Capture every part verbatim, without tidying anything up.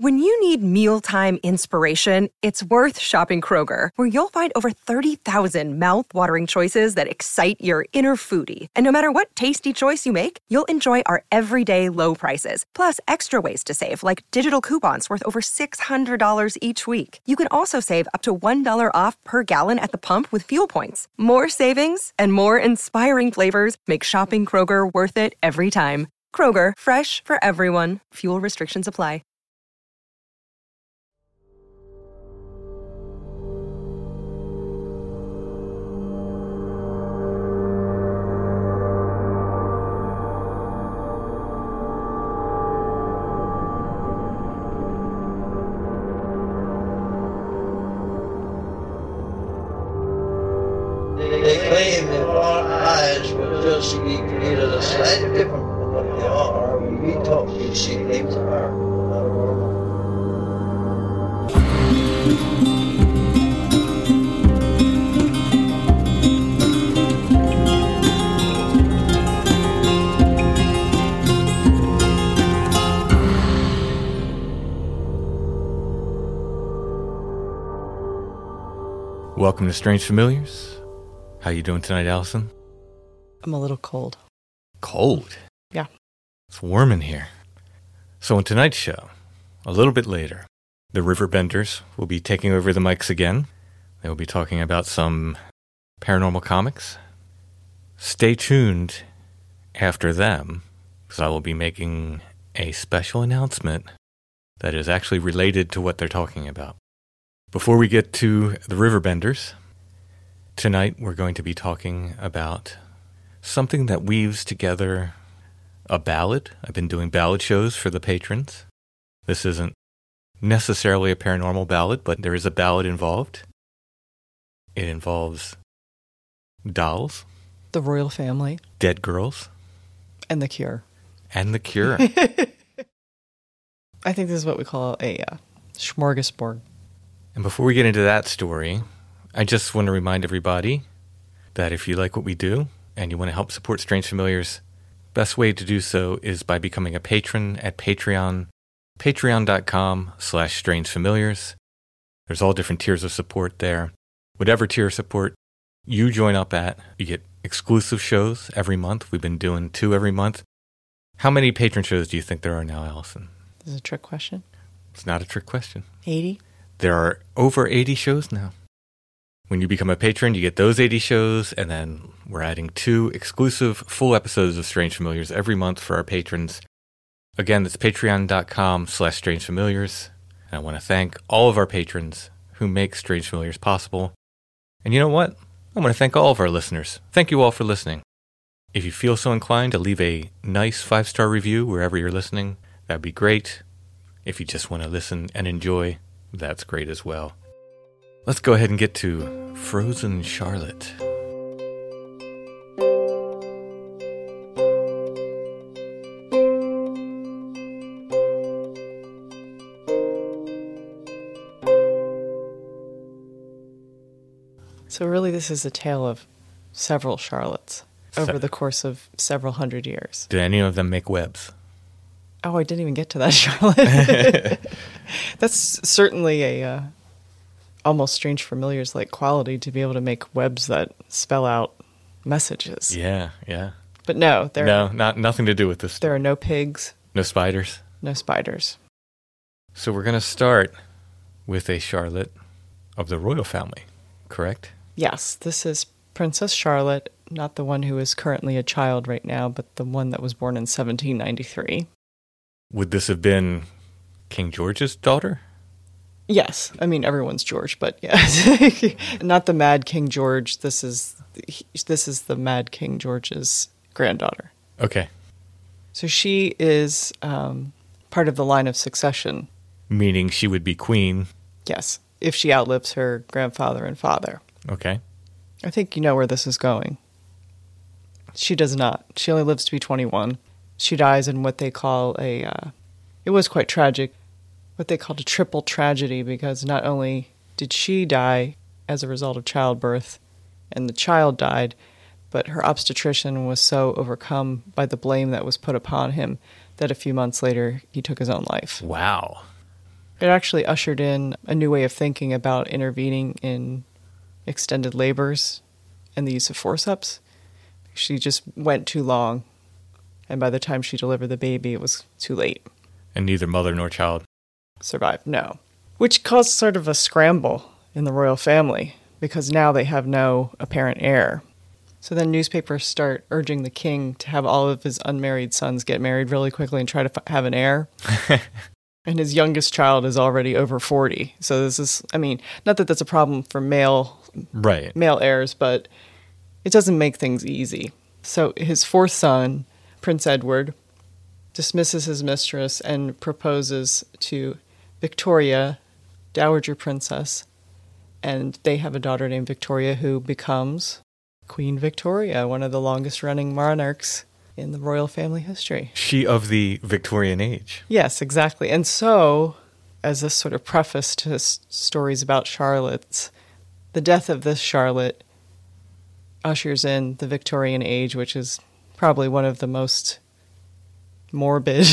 When you need mealtime inspiration, it's worth shopping Kroger, where you'll find over thirty thousand mouth-watering choices that excite your inner foodie. And no matter what tasty choice you make, you'll enjoy our everyday low prices, plus extra ways to save, like digital coupons worth over six hundred dollars each week. You can also save up to one dollar off per gallon at the pump with fuel points. More savings and more inspiring flavors make shopping Kroger worth it every time. Kroger, fresh for everyone. Fuel restrictions apply. They claim that our eyes will just be created a slightly different from what they are. We talk, we see things are not normal. Welcome to Strange Familiars. How you doing tonight, Allison? I'm a little cold. Cold? Yeah. It's warm in here. So in tonight's show, a little bit later, the Riverbenders will be taking over the mics again. They will be talking about some paranormal comics. Stay tuned after them, because I will be making a special announcement that is actually related to what they're talking about. Before we get to the Riverbenders, tonight we're going to be talking about something that weaves together a ballad. I've been doing ballad shows for the patrons. This isn't necessarily a paranormal ballad, but there is a ballad involved. It involves dolls, The royal family, dead girls, and The Cure. and The Cure. I think this is what we call a uh, smorgasbord. And before we get into that story, I just want to remind everybody that if you like what we do and you want to help support Strange Familiars, best way to do so is by becoming a patron at Patreon, patreon.com slash Strange Familiars. There's all different tiers of support there. Whatever tier of support you join up at, you get exclusive shows every month. We've been doing two every month. How many patron shows do you think there are now, Allison? This is a trick question. It's not a trick question. eighty? There are over eighty shows now. When you become a patron, you get those eighty shows, and then we're adding two exclusive full episodes of Strange Familiars every month for our patrons. Again, that's patreon.com slash Strange Familiars. And I want to thank all of our patrons who make Strange Familiars possible. And you know what? I want to thank all of our listeners. Thank you all for listening. If you feel so inclined to leave a nice five-star review wherever you're listening, that'd be great. If you just want to listen and enjoy, that's great as well. Let's go ahead and get to Frozen Charlotte. So really this is a tale of several Charlottes over Se- the course of several hundred years. Did any of them make webs? Oh, I didn't even get to that, Charlotte. That's certainly a uh, almost Strange Familiars-like quality to be able to make webs that spell out messages. Yeah, yeah. But no, there, No, not nothing to do with this. there are no pigs, No spiders. no spiders. So we're going to start with a Charlotte of the royal family, correct? Yes, this is Princess Charlotte, not the one who is currently a child right now, but the one that was born in seventeen ninety-three. Would this have been King George's daughter? Yes, I mean everyone's George, but yes, not the Mad King George. This is this is the Mad King George's granddaughter. Okay. So she is um, part of the line of succession. Meaning she would be queen. Yes, if she outlives her grandfather and father. Okay. I think you know where this is going. She does not. She only lives to be twenty-one. She dies in what they call a, uh, it was quite tragic, what they called a triple tragedy, because not only did she die as a result of childbirth, and the child died, but her obstetrician was so overcome by the blame that was put upon him that a few months later he took his own life. Wow. It actually ushered in a new way of thinking about intervening in extended labors and the use of forceps. She just went too long, and by the time she delivered the baby, it was too late. And neither mother nor child survived, no. Which caused sort of a scramble in the royal family, because now they have no apparent heir. So then newspapers start urging the king to have all of his unmarried sons get married really quickly and try to f- have an heir. And his youngest child is already over forty. So this is, I mean, not that that's a problem for male, right. male heirs, but it doesn't make things easy. So his fourth son, Prince Edward, dismisses his mistress and proposes to Victoria, Dowager Princess, and they have a daughter named Victoria who becomes Queen Victoria, one of the longest-running monarchs in the royal family history. She of the Victorian age. Yes, exactly. And so, as a sort of preface to s- stories about Charlotte's, the death of this Charlotte ushers in the Victorian age, which is probably one of the most morbid,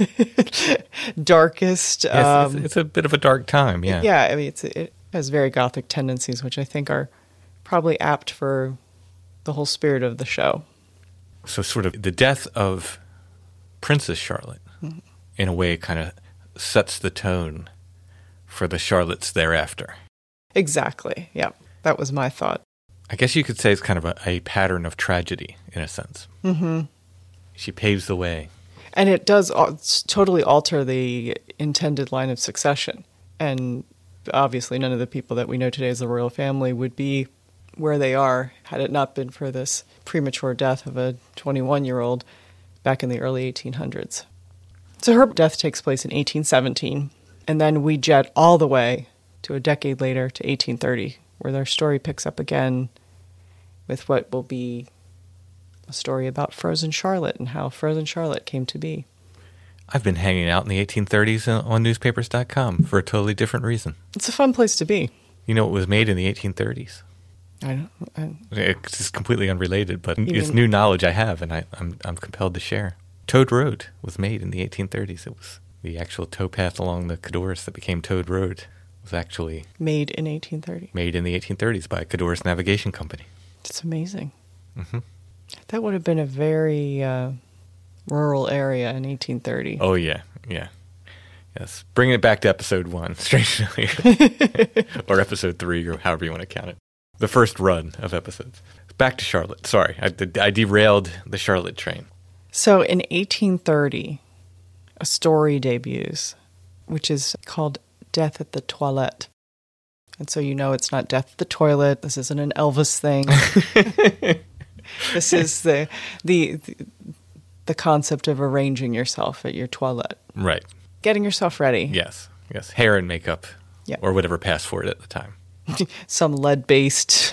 darkest. Yes, um, it's, it's a bit of a dark time, yeah. Yeah, I mean, it's, it has very Gothic tendencies, which I think are probably apt for the whole spirit of the show. So sort of the death of Princess Charlotte, mm-hmm. in a way, kind of sets the tone for the Charlottes thereafter. Exactly, yeah. That was my thought. I guess you could say it's kind of a, a pattern of tragedy, in a sense. Mm-hmm. She paves the way. And it does al- totally alter the intended line of succession. And obviously none of the people that we know today as the royal family would be where they are had it not been for this premature death of a twenty-one-year-old back in the early eighteen hundreds. So her death takes place in eighteen seventeen, and then we jet all the way to a decade later to eighteen thirty, where their story picks up again with what will be a story about Frozen Charlotte and how Frozen Charlotte came to be. I've been hanging out in the eighteen thirties on newspapers dot com for a totally different reason. It's a fun place to be. You know what was made in the eighteen thirties? I don't. I, it's just completely unrelated, but Even, it's new knowledge I have, and I, I'm I'm compelled to share. Toad Road was made in the eighteen thirties. It was the actual towpath along the Codorus that became Toad Road was actually made in eighteen thirty. Made in the eighteen thirties by Codorus Navigation Company. It's amazing. Mm-hmm. That would have been a very uh, rural area in eighteen thirty. Oh yeah, yeah, yes. Bringing it back to episode one, strangely, or episode three, or however you want to count it. The first run of episodes. Back to Charlotte. Sorry, I, I derailed the Charlotte train. So in eighteen thirty, a story debuts, which is called Death at the Toilette. And so you know it's not Death at the Toilet. This isn't an Elvis thing. This is the, the the concept of arranging yourself at your toilet. Right. Getting yourself ready. Yes, yes. Hair and makeup, yeah. Or whatever passed for it at the time. Some lead-based.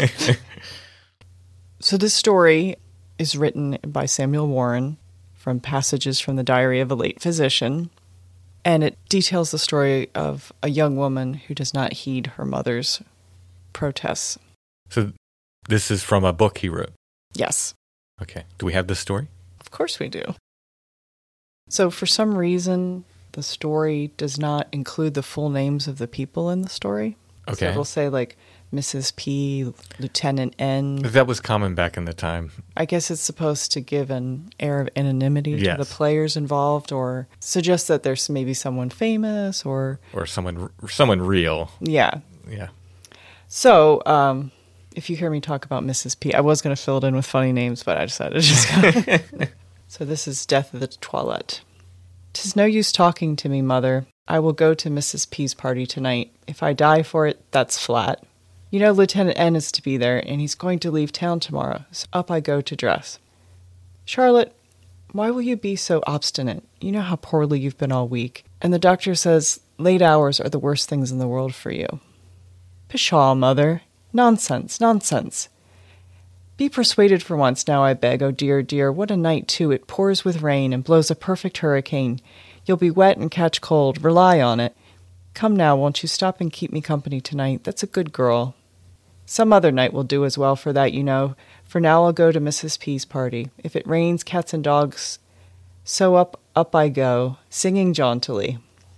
So this story is written by Samuel Warren from passages from the Diary of a Late Physician, and it details the story of a young woman who does not heed her mother's protests. So this is from a book he wrote? Yes. Okay. Do we have this story? Of course we do. So for some reason, the story does not include the full names of the people in the story. Okay. So it'll say like Missus P, Lieutenant N. That was common back in the time. I guess it's supposed to give an air of anonymity yes. to the players involved, or suggest that there's maybe someone famous, or or someone someone real. Yeah. Yeah. So, um, if you hear me talk about Missus P, I was going to fill it in with funny names, but I decided to just go. So this is Death of the Toilette. 'Tis no use talking to me, mother. I will go to Missus P's party tonight. If I die for it, that's flat. You know Lieutenant N is to be there, and he's going to leave town tomorrow, so up I go to dress. Charlotte, why will you be so obstinate? You know how poorly you've been all week, and the doctor says late hours are the worst things in the world for you. Pshaw, mother. Nonsense, nonsense. Be persuaded for once now, I beg. Oh, dear, dear, what a night, too. It pours with rain and blows a perfect hurricane. You'll be wet and catch cold. Rely on it. Come now, won't you stop and keep me company tonight? That's a good girl. Some other night will do as well for that, you know. For now I'll go to Missus P's party. If it rains cats and dogs, so up, up I go, singing jauntily.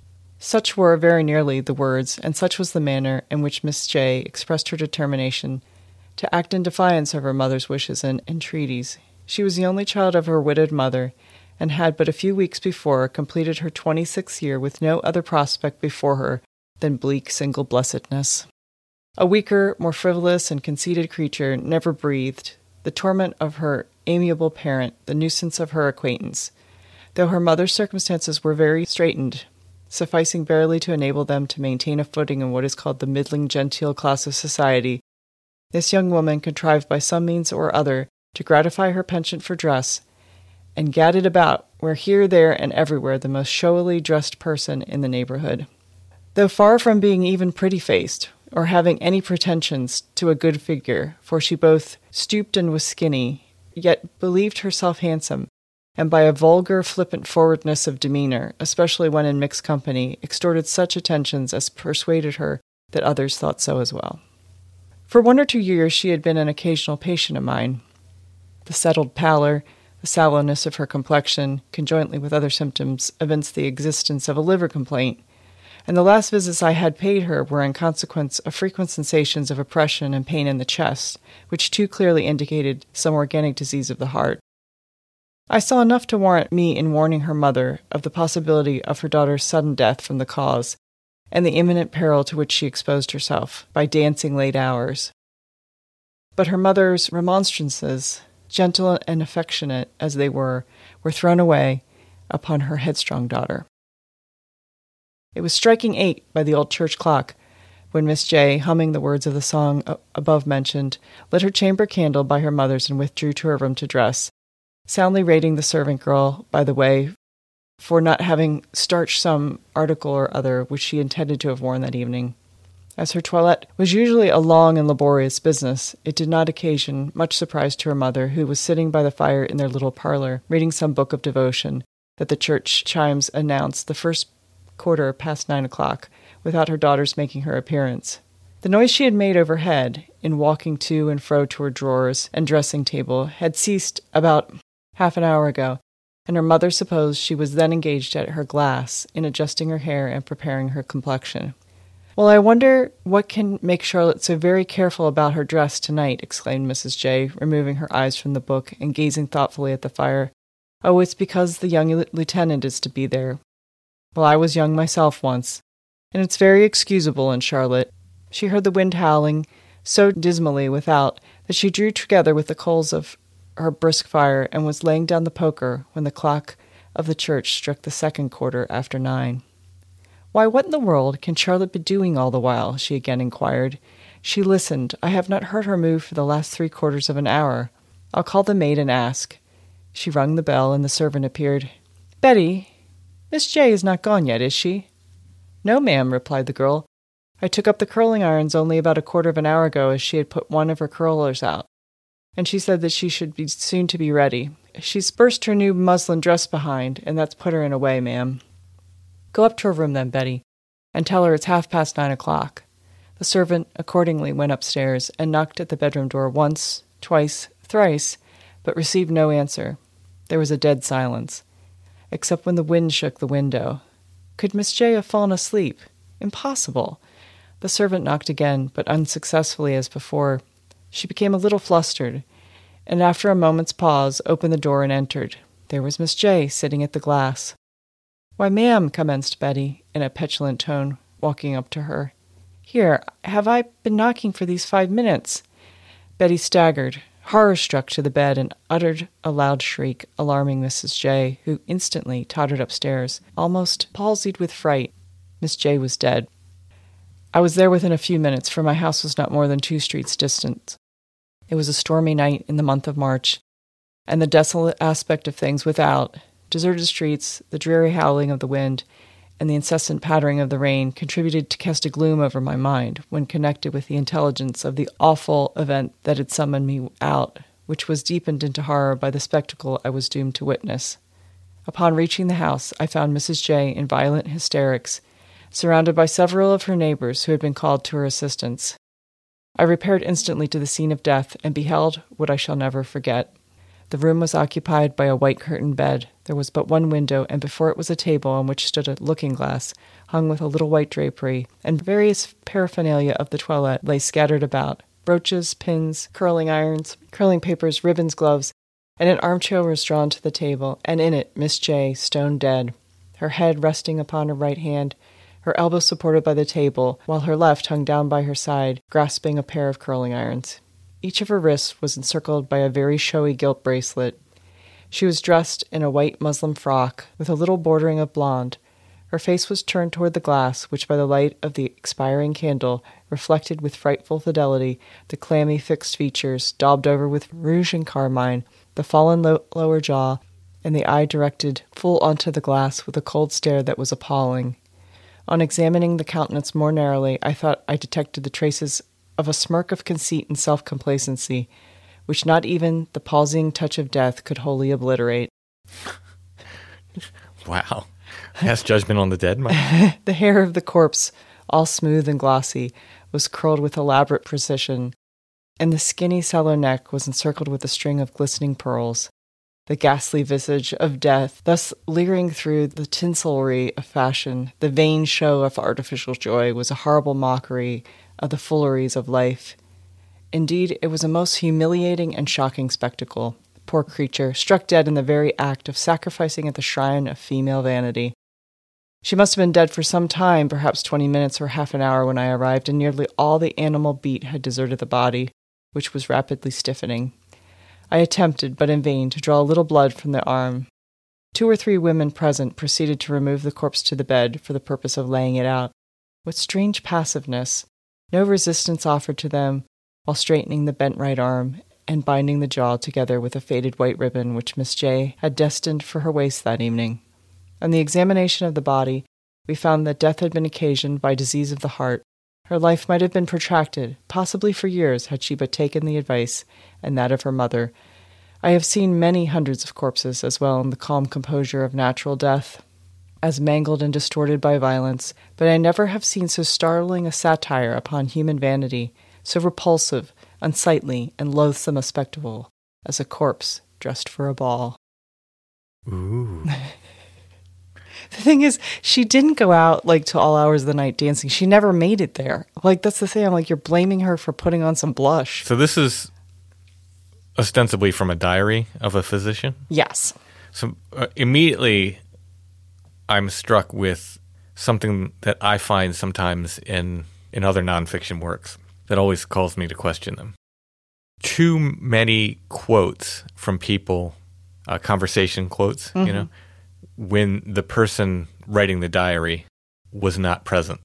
Such were very nearly the words, and such was the manner in which Miss J. expressed her determination to act in defiance of her mother's wishes and entreaties. She was the only child of her widowed mother, and had but a few weeks before completed her twenty-sixth year with no other prospect before her than bleak single blessedness. A weaker, more frivolous and conceited creature never breathed, the torment of her amiable parent, the nuisance of her acquaintance. Though her mother's circumstances were very straitened, sufficing barely to enable them to maintain a footing in what is called the middling genteel class of society, this young woman contrived by some means or other to gratify her penchant for dress, and gadded about where here, there, and everywhere the most showily dressed person in the neighborhood. Though far from being even pretty-faced, or having any pretensions to a good figure, for she both stooped and was skinny, yet believed herself handsome, and by a vulgar, flippant forwardness of demeanor, especially when in mixed company, extorted such attentions as persuaded her that others thought so as well. For one or two years she had been an occasional patient of mine. The settled pallor, the sallowness of her complexion, conjointly with other symptoms, evinced the existence of a liver complaint, and the last visits I had paid her were in consequence of frequent sensations of oppression and pain in the chest, which too clearly indicated some organic disease of the heart. I saw enough to warrant me in warning her mother of the possibility of her daughter's sudden death from the cause, and the imminent peril to which she exposed herself by dancing late hours. But her mother's remonstrances, gentle and affectionate as they were, were thrown away upon her headstrong daughter. It was striking eight by the old church clock when Miss J., humming the words of the song above mentioned, lit her chamber candle by her mother's and withdrew to her room to dress, soundly rating the servant girl, by the way, for not having starched some article or other which she intended to have worn that evening. As her toilette was usually a long and laborious business, it did not occasion much surprise to her mother, who was sitting by the fire in their little parlor, reading some book of devotion, that the church chimes announced the first quarter past nine o'clock, without her daughter's making her appearance. The noise she had made overhead, in walking to and fro to her drawers and dressing table, had ceased about half an hour ago, and her mother supposed she was then engaged at her glass, in adjusting her hair and preparing her complexion. "Well, I wonder what can make Charlotte so very careful about her dress tonight," exclaimed Missus J., removing her eyes from the book and gazing thoughtfully at the fire. "Oh, it's because the young lieutenant is to be there. Well, I was young myself once, and it's very excusable in Charlotte." She heard the wind howling so dismally without that she drew together with the coals of her brisk fire and was laying down the poker when the clock of the church struck the second quarter after nine. "Why, what in the world can Charlotte be doing all the while?" she again inquired. "She listened. I have not heard her move for the last three quarters of an hour. I'll call the maid and ask." She rung the bell, and the servant appeared. "Betty, Miss J. is not gone yet, is she?" "No, ma'am," replied the girl. "I took up the curling irons only about a quarter of an hour ago, as she had put one of her curlers out, and she said that she should be soon to be ready. She's burst her new muslin dress behind, and that's put her in a way, ma'am." "Go up to her room then, Betty, and tell her it's half past nine o'clock." The servant accordingly went upstairs and knocked at the bedroom door once, twice, thrice, but received no answer. There was a dead silence, except when the wind shook the window. Could Miss J. have fallen asleep? Impossible. The servant knocked again, but unsuccessfully as before. She became a little flustered, and after a moment's pause opened the door and entered. There was Miss J. sitting at the glass. "Why, ma'am," commenced Betty, in a petulant tone, walking up to her. "Here, have I been knocking for these five minutes?" Betty staggered, horror-struck, to the bed and uttered a loud shriek, alarming Missus J., who instantly tottered upstairs, almost palsied with fright. Miss J. was dead. I was there within a few minutes, for my house was not more than two streets distant. It was a stormy night in the month of March, and the desolate aspect of things without, deserted streets, the dreary howling of the wind, and the incessant pattering of the rain contributed to cast a gloom over my mind when connected with the intelligence of the awful event that had summoned me out, which was deepened into horror by the spectacle I was doomed to witness. Upon reaching the house, I found Missus J. in violent hysterics, surrounded by several of her neighbors who had been called to her assistance. I repaired instantly to the scene of death and beheld what I shall never forget. The room was occupied by a white curtained bed. There was but one window, and before it was a table on which stood a looking-glass, hung with a little white drapery, and various paraphernalia of the toilette lay scattered about. Brooches, pins, curling irons, curling papers, ribbons, gloves, and an armchair was drawn to the table, and in it Miss J, stone dead, her head resting upon her right hand, her elbow supported by the table, while her left hung down by her side, grasping a pair of curling irons. Each of her wrists was encircled by a very showy gilt bracelet. She was dressed in a white muslin frock, with a little bordering of blonde. Her face was turned toward the glass, which by the light of the expiring candle reflected with frightful fidelity the clammy fixed features, daubed over with rouge and carmine, the fallen lo- lower jaw, and the eye directed full onto the glass with a cold stare that was appalling. On examining the countenance more narrowly, I thought I detected the traces of a smirk of conceit and self-complacency, which not even the palsying touch of death could wholly obliterate. Wow. Pass judgment on the dead, Mike? The hair of the corpse, all smooth and glossy, was curled with elaborate precision, and the skinny sallow neck was encircled with a string of glistening pearls. The ghastly visage of death, thus leering through the tinsellery of fashion, the vain show of artificial joy, was a horrible mockery of the fooleries of life. Indeed, it was a most humiliating and shocking spectacle. Poor creature, struck dead in the very act of sacrificing at the shrine of female vanity. She must have been dead for some time, perhaps twenty minutes or half an hour when I arrived, and nearly all the animal beat had deserted the body, which was rapidly stiffening. I attempted, but in vain, to draw a little blood from the arm. Two or three women present proceeded to remove the corpse to the bed for the purpose of laying it out. What strange passiveness! No resistance offered to them, while straightening the bent right arm and binding the jaw together with a faded white ribbon which Miss J had destined for her waist that evening. On the examination of the body, we found that death had been occasioned by disease of the heart. Her life might have been protracted, possibly for years, had she but taken the advice and that of her mother. I have seen many hundreds of corpses as well in the calm composure of natural death, as mangled and distorted by violence, but I never have seen so startling a satire upon human vanity, so repulsive, unsightly, and loathsome a spectacle as a corpse dressed for a ball. Ooh. The thing is, she didn't go out, like, to all hours of the night dancing. She never made it there. Like, that's the thing. I'm like, you're blaming her for putting on some blush. So this is ostensibly from a diary of a physician? Yes. So uh, immediately I'm struck with something that I find sometimes in, in other nonfiction works that always calls me to question them. Too many quotes from people, uh, conversation quotes, mm-hmm. you know, when the person writing the diary was not present.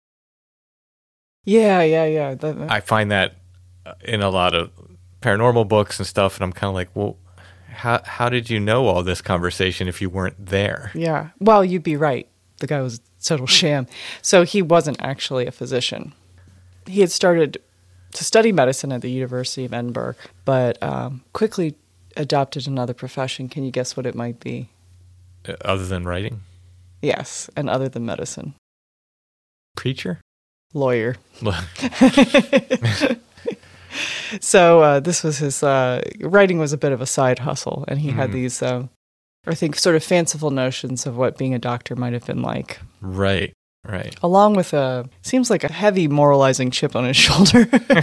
Yeah, yeah, yeah. That, I find that in a lot of paranormal books and stuff, and I'm kind of like, well, how how did you know all this conversation if you weren't there? Yeah. Well, you'd be right. The guy was a total sham. So he wasn't actually a physician. He had started to study medicine at the University of Edinburgh, but um, quickly adopted another profession. Can you guess what it might be? Other than writing? Yes, and other than medicine. Preacher? Lawyer. So uh, this was his, uh, writing was a bit of a side hustle, and he mm. had these, uh, I think, sort of fanciful notions of what being a doctor might have been like. Right, right. Along with a, seems like a heavy moralizing chip on his shoulder.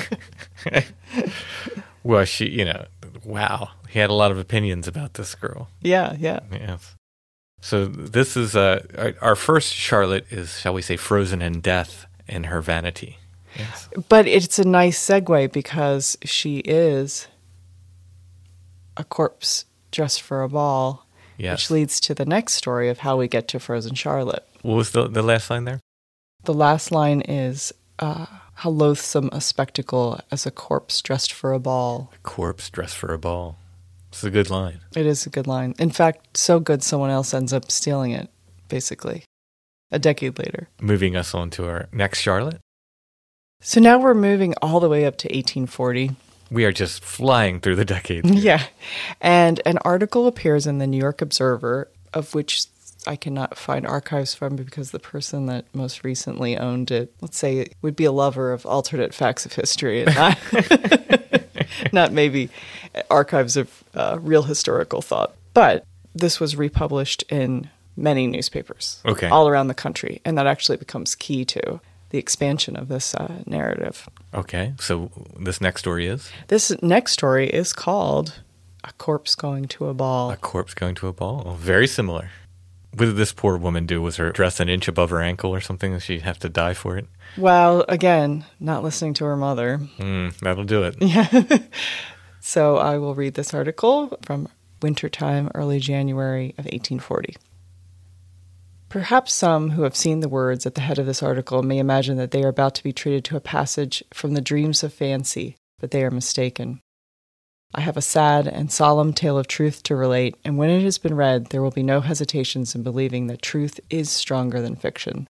Well, she, you know, wow. He had a lot of opinions about this girl. Yeah, yeah. Yes. So this is, uh, our first Charlotte is, shall we say, frozen in death in her vanity. Yes. But it's a nice segue because she is a corpse dressed for a ball, yes. which leads to the next story of how we get to Frozen Charlotte. What was the, the last line there? The last line is, uh, how loathsome a spectacle as a corpse dressed for a ball. A corpse dressed for a ball. It's a good line. It is a good line. In fact, so good someone else ends up stealing it, basically, a decade later. Moving us on to our next Charlotte. So now we're moving all the way up to eighteen forty. We are just flying through the decades. Yeah. And an article appears in the New York Observer, of which I cannot find archives from because the person that most recently owned it, let's say, would be a lover of alternate facts of history. And not not maybe archives of uh, real historical thought. But this was republished in many newspapers Okay. all around the country, and that actually becomes key to the expansion of this uh, narrative. Okay, so this next story is? This next story is called A Corpse Going to a Ball. A corpse going to a ball. Very similar. What did this poor woman do? Was her dress an inch above her ankle or something? Did she have to die for it? Well, again, not listening to her mother. Mm, that'll do it. Yeah. So I will read this article from Wintertime, early January of eighteen forty. Perhaps some who have seen the words at the head of this article may imagine that they are about to be treated to a passage from the Dreams of Fancy, but they are mistaken. I have a sad and solemn tale of truth to relate, and when it has been read, there will be no hesitations in believing that truth is stronger than fiction.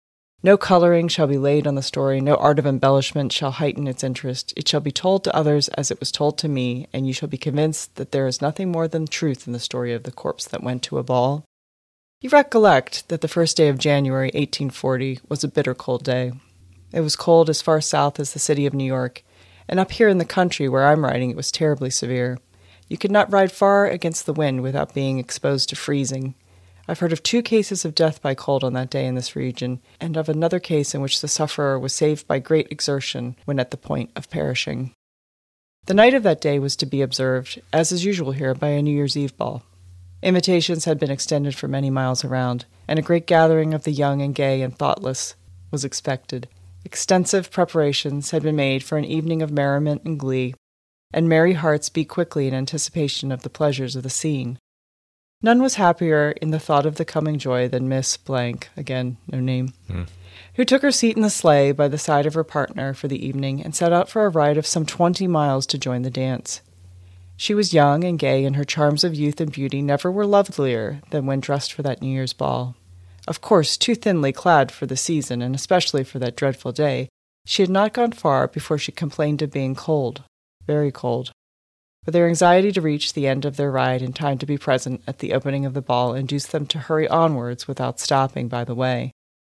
No coloring shall be laid on the story, no art of embellishment shall heighten its interest. It shall be told to others as it was told to me, and you shall be convinced that there is nothing more than truth in the story of the corpse that went to a ball. You recollect that the first day of January, eighteen forty, was a bitter cold day. It was cold as far south as the city of New York, and up here in the country where I'm writing it was terribly severe. You could not ride far against the wind without being exposed to freezing. I've heard of two cases of death by cold on that day in this region, and of another case in which the sufferer was saved by great exertion when at the point of perishing. The night of that day was to be observed, as is usual here, by a New Year's Eve ball. Invitations had been extended for many miles around, and a great gathering of the young and gay and thoughtless was expected. Extensive preparations had been made for an evening of merriment and glee, and merry hearts beat quickly in anticipation of the pleasures of the scene. None was happier in the thought of the coming joy than Miss Blank, again, no name, mm. who took her seat in the sleigh by the side of her partner for the evening and set out for a ride of some twenty miles to join the dance. She was young and gay, and her charms of youth and beauty never were lovelier than when dressed for that New Year's ball. Of course, too thinly clad for the season, and especially for that dreadful day, she had not gone far before she complained of being cold, very cold. But their anxiety to reach the end of their ride in time to be present at the opening of the ball induced them to hurry onwards without stopping by the way.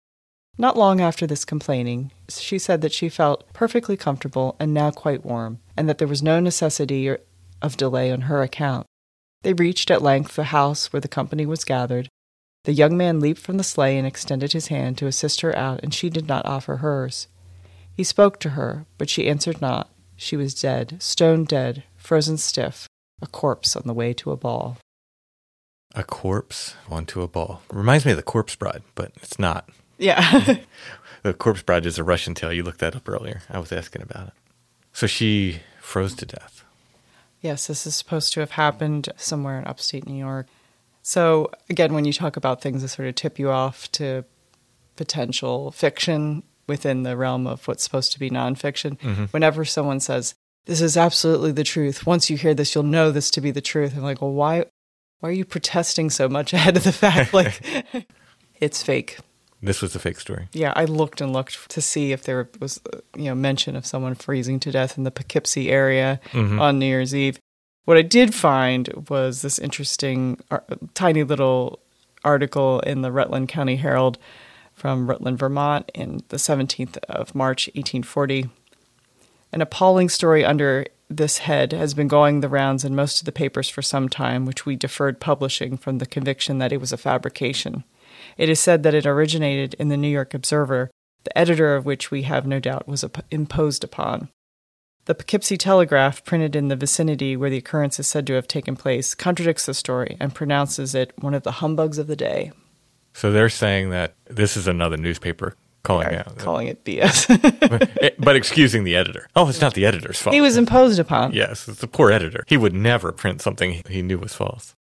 Not long after this complaining, she said that she felt perfectly comfortable and now quite warm, and that there was no necessity of delay on her account. They reached at length the house where the company was gathered. The young man leaped from the sleigh and extended his hand to assist her out, and she did not offer hers. He spoke to her, but she answered not. She was dead, stone dead, frozen stiff, a corpse on the way to a ball. A corpse onto a ball. Reminds me of The Corpse Bride, but it's not. Yeah. The Corpse Bride is a Russian tale. You looked that up earlier. I was asking about it. So she froze to death. Yes, this is supposed to have happened somewhere in upstate New York. So, again, when you talk about things that sort of tip you off to potential fiction within the realm of what's supposed to be nonfiction, mm-hmm. whenever someone says, this is absolutely the truth, once you hear this, you'll know this to be the truth. I'm like, well, why, why are you protesting so much ahead of the fact? Like, it's fake. This was a fake story. Yeah, I looked and looked to see if there was, you know, mention of someone freezing to death in the Poughkeepsie area mm-hmm. on New Year's Eve. What I did find was this interesting, uh, tiny little article in the Rutland County Herald from Rutland, Vermont, in the seventeenth of March, eighteen forty. An appalling story under this head has been going the rounds in most of the papers for some time, which we deferred publishing from the conviction that it was a fabrication. It is said that it originated in the New York Observer, the editor of which we have no doubt was imposed upon. The Poughkeepsie Telegraph, printed in the vicinity where the occurrence is said to have taken place, contradicts the story and pronounces it one of the humbugs of the day. So they're saying that this is another newspaper calling They're out. Calling it B S. but, but excusing the editor. Oh, it's not the editor's fault. He was imposed upon. Yes, it's the poor editor. He would never print something he knew was false.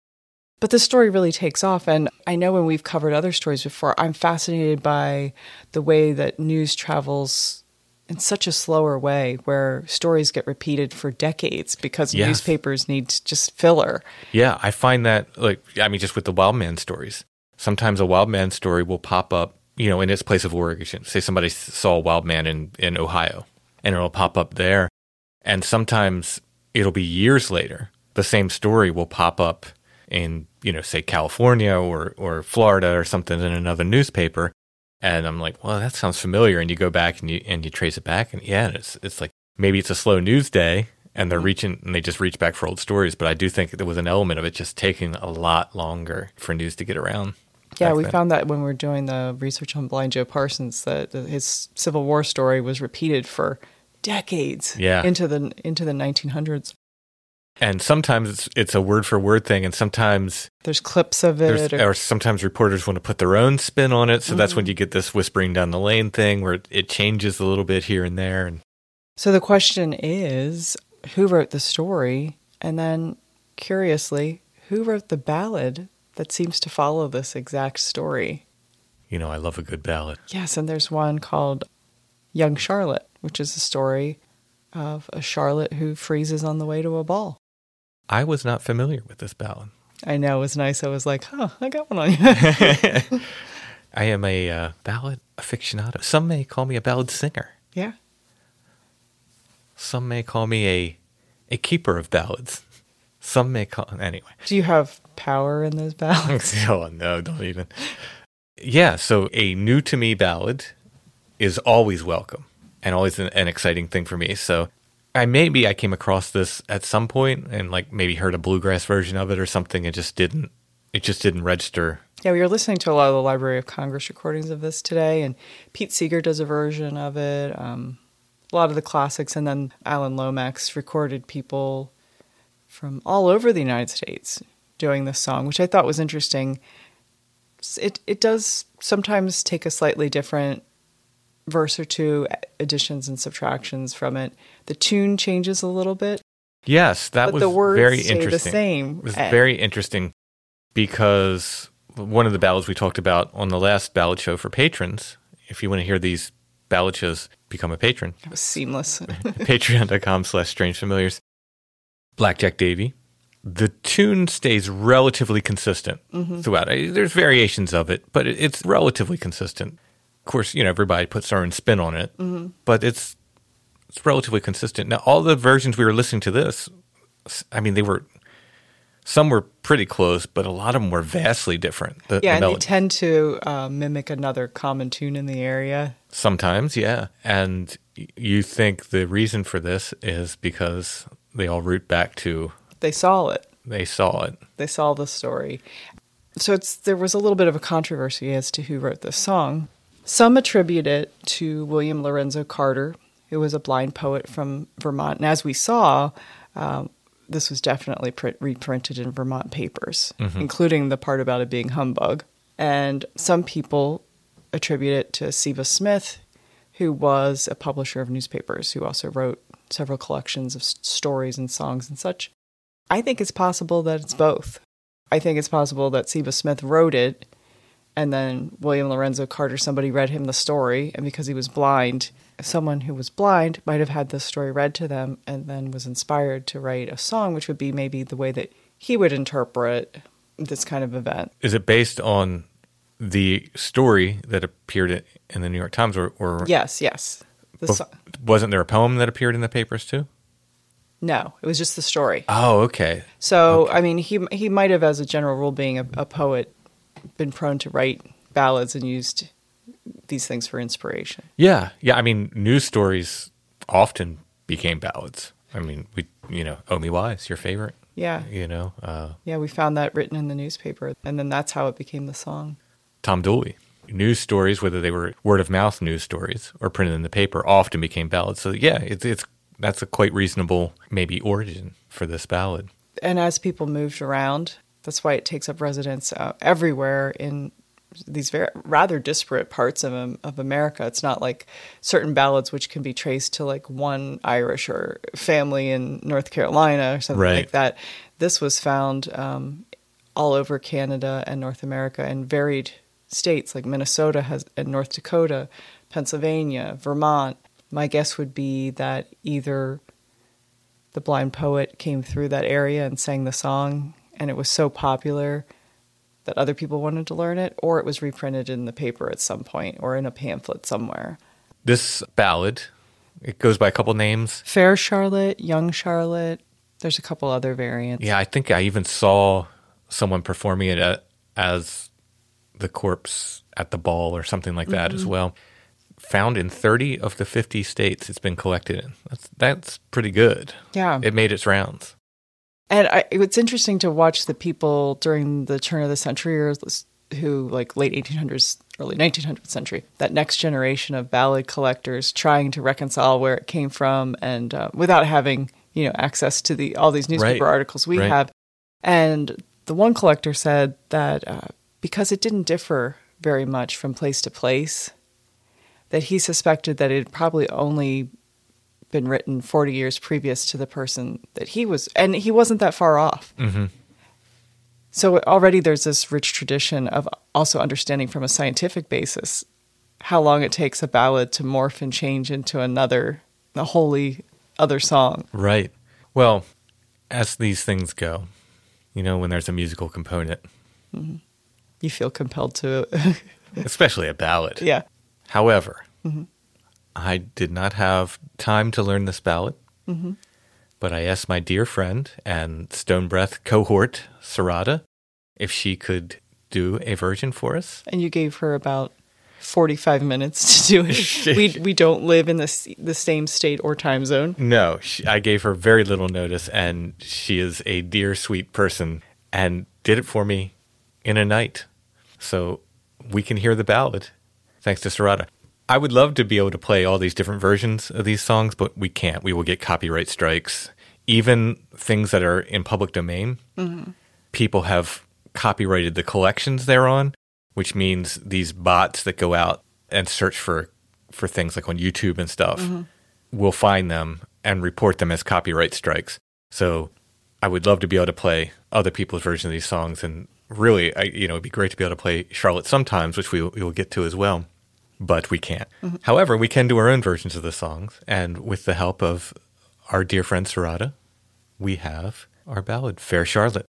But the story really takes off, and I know when we've covered other stories before, I'm fascinated by the way that news travels in such a slower way, where stories get repeated for decades because yes. newspapers need just filler. Yeah, I find that, like, I mean, just with the wild man stories, sometimes a wild man story will pop up, you know, in its place of origin. Say somebody saw a wild man in, in Ohio, and it'll pop up there. And sometimes it'll be years later, the same story will pop up in, you know, say California or, or Florida or something in another newspaper. And I'm like, well, that sounds familiar. And you go back and you and you trace it back. And yeah, it's it's like maybe it's a slow news day and they're reaching, and they just reach back for old stories. But I do think there was an element of it just taking a lot longer for news to get around. Yeah, we then. found that when we were doing the research on Blind Joe Parsons, that his Civil War story was repeated for decades yeah. into the into the nineteen hundreds. And sometimes it's it's a word for word thing, and sometimes there's clips of it, or, or sometimes reporters want to put their own spin on it. So mm-hmm. that's when you get this whispering down the lane thing, where it, it changes a little bit here and there. And so the question is, who wrote the story, and then curiously, who wrote the ballad that seems to follow this exact story? You know, I love a good ballad. Yes, and there's one called Young Charlotte, which is a story of a Charlotte who freezes on the way to a ball. I was not familiar with this ballad. I know, it was nice. I was like, huh, I got one on you. I am a uh, ballad aficionado. Some may call me a ballad singer. Yeah. Some may call me a a keeper of ballads. Some may call... Anyway. Do you have power in those ballads? Oh, no, don't even. Yeah, so a new-to-me ballad is always welcome and always an, an exciting thing for me. So I maybe I came across this at some point and like maybe heard a bluegrass version of it or something. It just didn't. It just didn't register. Yeah, we were listening to a lot of the Library of Congress recordings of this today, and Pete Seeger does a version of it. Um, a lot of the classics, and then Alan Lomax recorded people from all over the United States doing this song, which I thought was interesting. It it does sometimes take a slightly different verse or two, additions and subtractions from it. The tune changes a little bit. Yes, that but was the words very stay interesting. The same. It was very interesting because one of the ballads we talked about on the last ballad show for patrons, if you want to hear these ballad shows, become a patron. It was seamless. Patreon.com slash strange familiars. Blackjack Davy. The tune stays relatively consistent mm-hmm. throughout. There's variations of it, but it's relatively consistent. Of course, you know, everybody puts their own spin on it, mm-hmm. but it's it's relatively consistent. Now, all the versions we were listening to this, I mean, they were, some were pretty close, but a lot of them were vastly different. The, yeah, the and they tend to uh, mimic another common tune in the area. Sometimes, yeah. And you think the reason for this is because they all root back to... They saw it. They saw it. They saw the story. So it's there was a little bit of a controversy as to who wrote this song. Some attribute it to William Lorenzo Carter, who was a blind poet from Vermont. And as we saw, um, this was definitely print, reprinted in Vermont papers, mm-hmm. including the part about it being humbug. And some people attribute it to Seba Smith, who was a publisher of newspapers, who also wrote several collections of stories and songs and such. I think it's possible that it's both. I think it's possible that Seba Smith wrote it, and then William Lorenzo Carter, somebody read him the story, and because he was blind, someone who was blind might have had this story read to them and then was inspired to write a song, which would be maybe the way that he would interpret this kind of event. Is it based on the story that appeared in the New York Times? Or, or Yes, yes. The so- wasn't there a poem that appeared in the papers too? No, it was just the story. Oh, okay. So, okay. I mean, he he might have, as a general rule, being a, a poet, been prone to write ballads and used these things for inspiration. Yeah, yeah. I mean, news stories often became ballads. I mean, we, you know, Oh Me Wise, your favorite. Yeah. You know. Uh, yeah, we found that written in the newspaper, and then that's how it became the song. Tom Dooley. News stories, whether they were word of mouth news stories or printed in the paper, often became ballads. So yeah, it's it's. That's a quite reasonable, maybe, origin for this ballad. And as people moved around, that's why it takes up residence uh, everywhere in these very rather disparate parts of um, of America. It's not like certain ballads which can be traced to like one Irish or family in North Carolina or something right. like that. This was found um, all over Canada and North America in varied states like Minnesota has and North Dakota, Pennsylvania, Vermont. My guess would be that either the blind poet came through that area and sang the song, and it was so popular that other people wanted to learn it, or it was reprinted in the paper at some point or in a pamphlet somewhere. This ballad, it goes by a couple names. Fair Charlotte, Young Charlotte. There's a couple other variants. Yeah, I think I even saw someone performing it at, as the corpse at the ball or something like that mm-hmm. as well. found in thirty of the fifty states it's been collected in. That's, that's pretty good. Yeah. It made its rounds. And I, it's interesting to watch the people during the turn of the century, or who, like late eighteen hundreds, early nineteenth century, that next generation of ballad collectors trying to reconcile where it came from, and uh, without having, you know, access to the all these newspaper right. articles we right. have. And the one collector said that uh, because it didn't differ very much from place to place, that he suspected that it had probably only been written forty years previous to the person that he was, and he wasn't that far off. Mm-hmm. So already there's this rich tradition of also understanding from a scientific basis how long it takes a ballad to morph and change into another, a wholly other song. Right. Well, as these things go, you know, when there's a musical component. Mm-hmm. You feel compelled to... especially a ballad. Yeah. However, mm-hmm. I did not have time to learn this ballad, mm-hmm. but I asked my dear friend and Stone Breath cohort, Sarada, if she could do a version for us. And you gave her about forty-five minutes to do it. we we don't live in the, the same state or time zone. No, she, I gave her very little notice, and she is a dear, sweet person, and did it for me in a night. So we can hear the ballad, thanks to Sarada. I would love to be able to play all these different versions of these songs, but we can't. We will get copyright strikes. Even things that are in public domain, mm-hmm. people have copyrighted the collections they're on, which means these bots that go out and search for, for things like on YouTube and stuff mm-hmm. will find them and report them as copyright strikes. So I would love to be able to play other people's versions of these songs. And really, I, you know, it'd be great to be able to play Charlotte Sometimes, which we, we will get to as well. But we can't. Mm-hmm. However, we can do our own versions of the songs. And with the help of our dear friend Sarada, we have our ballad, Fair Charlotte.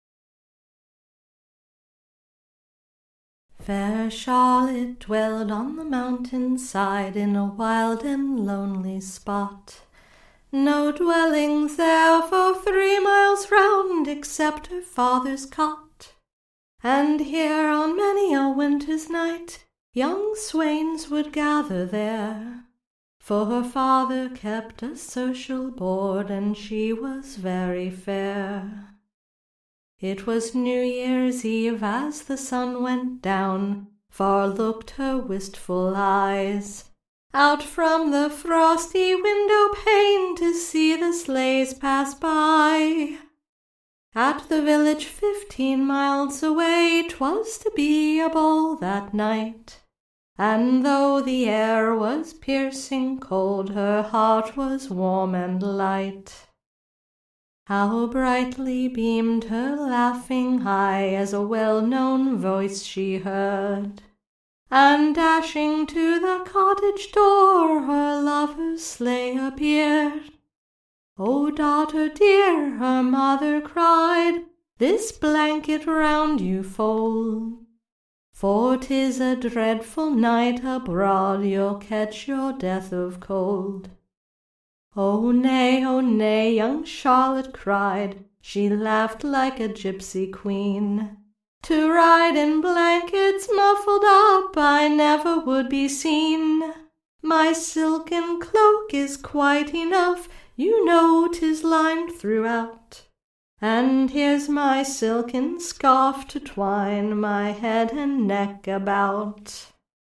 Fair Charlotte dwelled on the mountain side in a wild and lonely spot. No dwellings there for three miles round except her father's cot. And here on many a winter's night young swains would gather there, for her father kept a social board, and she was very fair. It was New Year's Eve as the sun went down, far looked her wistful eyes, out from the frosty window pane to see the sleighs pass by. At the village fifteen miles away 'twas to be a ball that night, and though the air was piercing cold, her heart was warm and light. How brightly beamed her laughing eye as a well-known voice she heard, and dashing to the cottage door her lover's sleigh appeared. "O daughter dear," her mother cried, "this blanket round you fold, for 'tis a dreadful night abroad, you'll catch your death of cold." "Oh nay, oh nay," young Charlotte cried, she laughed like a gypsy queen, "to ride in blankets muffled up I never would be seen. My silken cloak is quite enough, you know 'tis lined throughout, and here's my silken scarf to twine my head and neck about."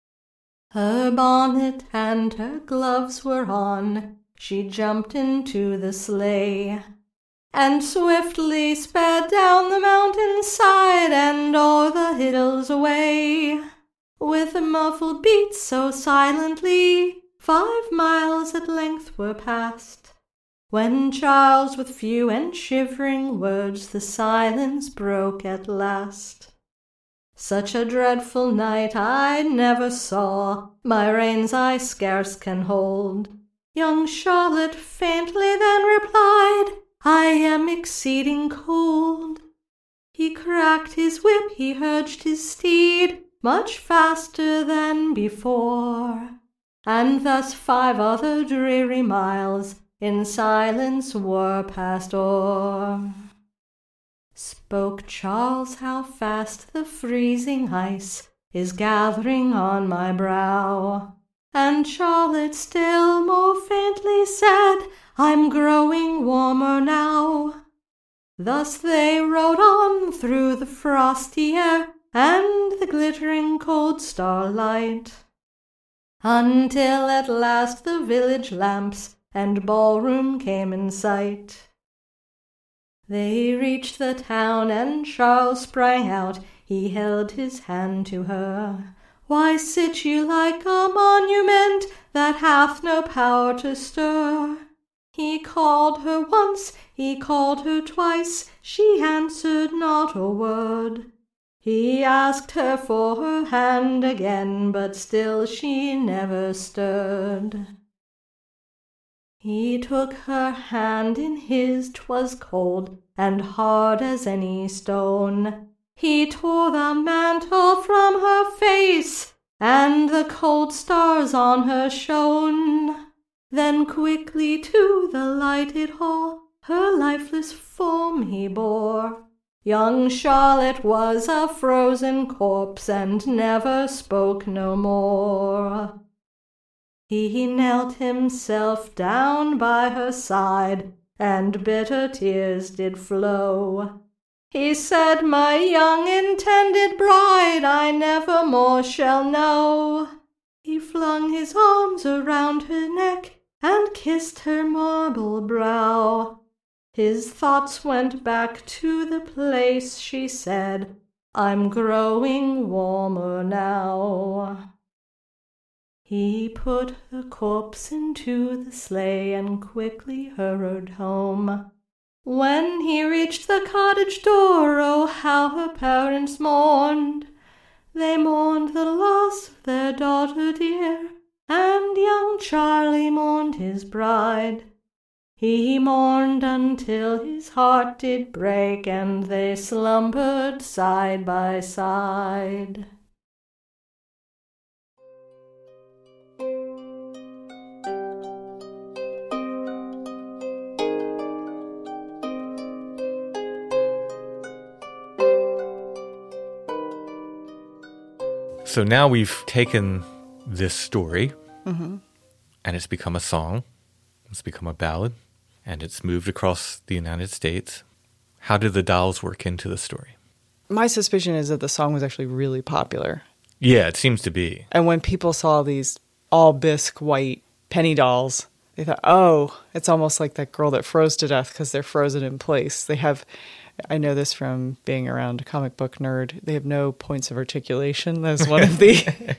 Her bonnet and her gloves were on, she jumped into the sleigh, and swiftly sped down the mountain side and o'er the hills away. With muffled beats so silently, five miles at length were passed, when Charles with few and shivering words the silence broke at last. "Such a dreadful night I never saw, my reins I scarce can hold." Young Charlotte faintly then replied, "I am exceeding cold." He cracked his whip, he urged his steed much faster than before, and thus five other dreary miles in silence were passed o'er. Spoke Charles, "How fast the freezing ice is gathering on my brow! And Charlotte still more faintly said, I'm growing warmer now. Thus they rode on through the frosty air and the glittering cold starlight, until at last the village lamps and ballroom came in sight. They reached the town, and Charles sprang out. He held his hand to her. Why sit you like a monument that hath no power to stir? He called her once, he called her twice, she answered not a word. He asked her for her hand again, but still she never stirred. He took her hand in his, 'twas cold and hard as any stone. He tore the mantle from her face, and the cold stars on her shone. Then quickly to the lighted hall her lifeless form he bore. Young Charlotte was a frozen corpse, and never spoke no more. He knelt himself down by her side, and bitter tears did flow. He said, my young intended bride I never more shall know. He flung his arms around her neck, and kissed her marble brow. His thoughts went back to the place, she said, I'm growing warmer now. He put the corpse into the sleigh and quickly hurried home. When he reached the cottage door, oh, how her parents mourned. They mourned the loss of their daughter dear, and young Charlie mourned his bride. He mourned until his heart did break, and they slumbered side by side. So now we've taken this story, Mm-hmm. and it's become a song, it's become a ballad, and it's moved across the United States. How did the dolls work into the story? My suspicion is that the song was actually really popular. Yeah, it seems to be. And when people saw these all bisque white penny dolls, they thought, oh, it's almost like that girl that froze to death because they're frozen in place. They have, I know this from being around a comic book nerd, they have no points of articulation. That's one of the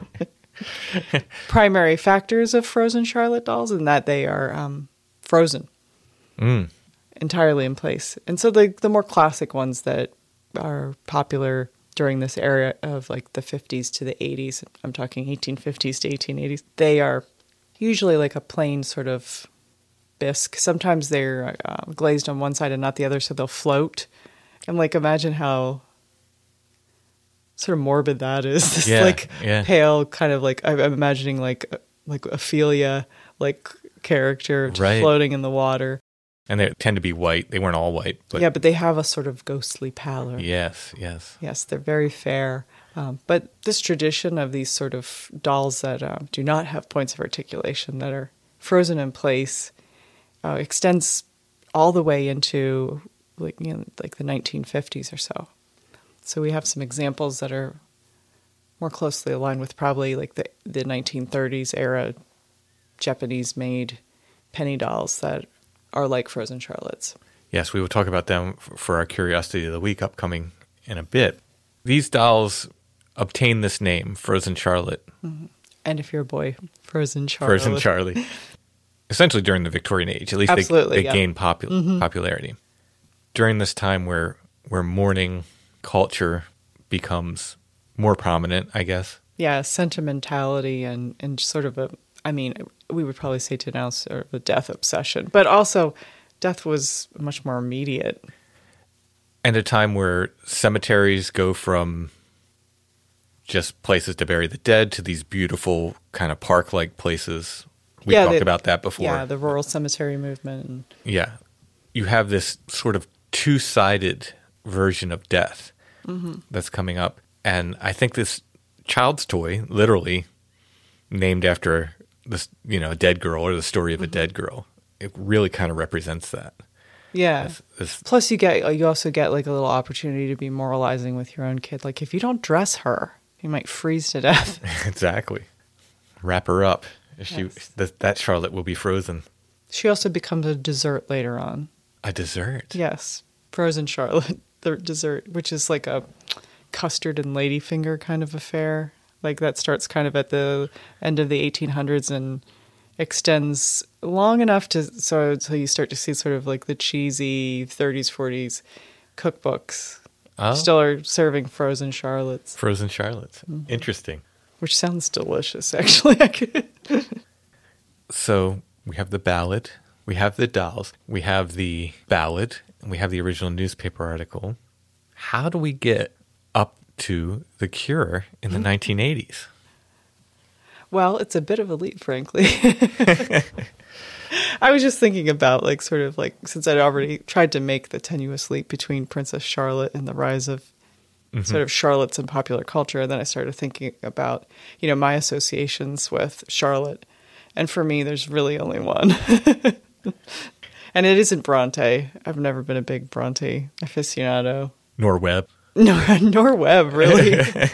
primary factors of frozen Charlotte dolls, in that they are um, frozen Mm. entirely in place. And so the the more classic ones that are popular during this era of like the fifties to the eighties, I'm talking eighteen fifties to eighteen eighties, they are usually like a plain sort of bisque. Sometimes they're uh, glazed on one side and not the other, so they'll float. And like, imagine how sort of morbid that is. This Yeah, like yeah. pale kind of like, I'm I'm imagining like like Ophelia like character just Right. floating in the water. And they tend to be white. They weren't all white. But Yeah, but they have a sort of ghostly pallor. yes, yes. Yes, they're very fair. Um, but this tradition of these sort of dolls that um, do not have points of articulation, that are frozen in place, uh, extends all the way into like, you know, like the nineteen fifties or so. So we have some examples that are more closely aligned with probably like the, the nineteen thirties era Japanese-made penny dolls that are like frozen Charlottes. Yes, we will talk about them f- for our Curiosity of the Week upcoming in a bit. These dolls obtain this name, Frozen Charlotte, And if you're a boy, frozen Charlotte. Frozen Charlie, essentially during the Victorian age. At least Absolutely, they, they yeah. gained popu- popularity. During this time where, where mourning culture becomes more prominent, I guess. Yeah, sentimentality and, and sort of a, I mean, we would probably say to now sort of a death obsession, but also death was much more immediate. And a time where cemeteries go from just places to bury the dead to these beautiful kind of park-like places. We Yeah, talked the- about that before. Yeah, the rural cemetery movement. And, Yeah. You have this sort of two-sided version of death that's coming up. And I think this child's toy, literally named after this, you know, a dead girl or the story of a dead girl. It really kind of represents that. Yeah. This, this, Plus, you get you also get like a little opportunity to be moralizing with your own kid. Like, if you don't dress her, you might freeze to death. exactly. Wrap her up. She Yes. that, that Charlotte will be frozen. She also becomes a dessert later on. A dessert. Yes, frozen Charlotte, the dessert, which is like a custard and ladyfinger kind of affair. Like that starts kind of at the end of the eighteen hundreds and extends long enough to so until you start to see sort of like the cheesy thirties, forties cookbooks Oh, still are serving frozen Charlottes, frozen Charlottes. Interesting. which sounds delicious. Actually, I could. So we have the ballad, we have the dolls, we have the ballad, and we have the original newspaper article. How do we get up to The Cure in the nineteen eighties? Well, it's a bit of a leap, frankly. I was just thinking about, like, sort of like, since I'd already tried to make the tenuous leap between Princess Charlotte and the rise of mm-hmm. sort of Charlottes in popular culture, then I started thinking about, you know, my associations with Charlotte. And for me, there's really only one. And it isn't Bronte. I've never been a big Bronte aficionado. Nor Webb. Nor, nor Webb, really. Yeah,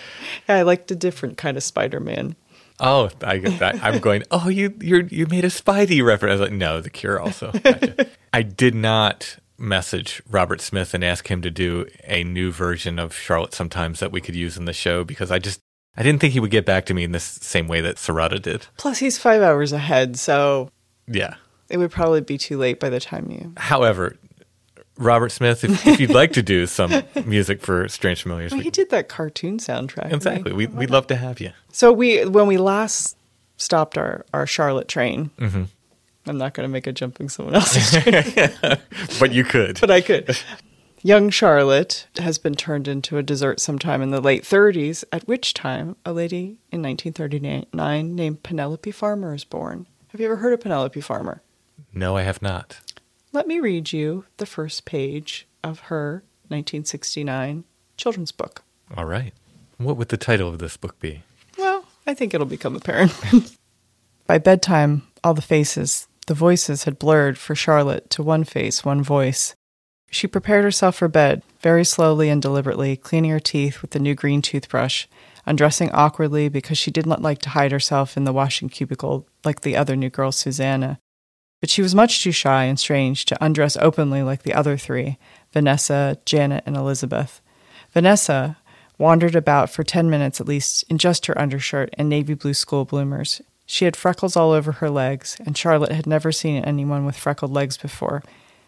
I liked a different kind of Spider-Man. Oh, I get that. I'm going, oh, you you you made a Spidey reference. I was like, no, The Cure also. Gotcha. I did not message Robert Smith and ask him to do a new version of Charlotte Sometimes that we could use in the show because I just, I didn't think he would get back to me in the same way that Serrata did. Plus, he's five hours ahead, so Yeah. it would probably be too late by the time you... However, Robert Smith, if, if you'd like to do some music for Strange Familiars, Well, we, he did that cartoon soundtrack. exactly. right? We, we'd love to have you. So we, when we last stopped our, our Charlotte train, Mm-hmm. I'm not going to make a jumping someone else's train, But you could. but I could. Young Charlotte has been turned into a dessert sometime in the late thirties, at which time a lady in nineteen thirty-nine named Penelope Farmer is born. Have you ever heard of Penelope Farmer? No, I have not. Let me read you the first page of her nineteen sixty-nine children's book. All right. What would the title of this book be? Well, I think it'll become apparent. By bedtime, all the faces, the voices had blurred for Charlotte to one face, one voice. She prepared herself for bed, very slowly and deliberately, cleaning her teeth with the new green toothbrush, undressing awkwardly because she did not like to hide herself in the washing cubicle like the other new girl, Susanna. But she was much too shy and strange to undress openly like the other three, Vanessa, Janet, and Elizabeth. Vanessa wandered about for ten minutes at least in just her undershirt and navy blue school bloomers. She had freckles all over her legs, and Charlotte had never seen anyone with freckled legs before.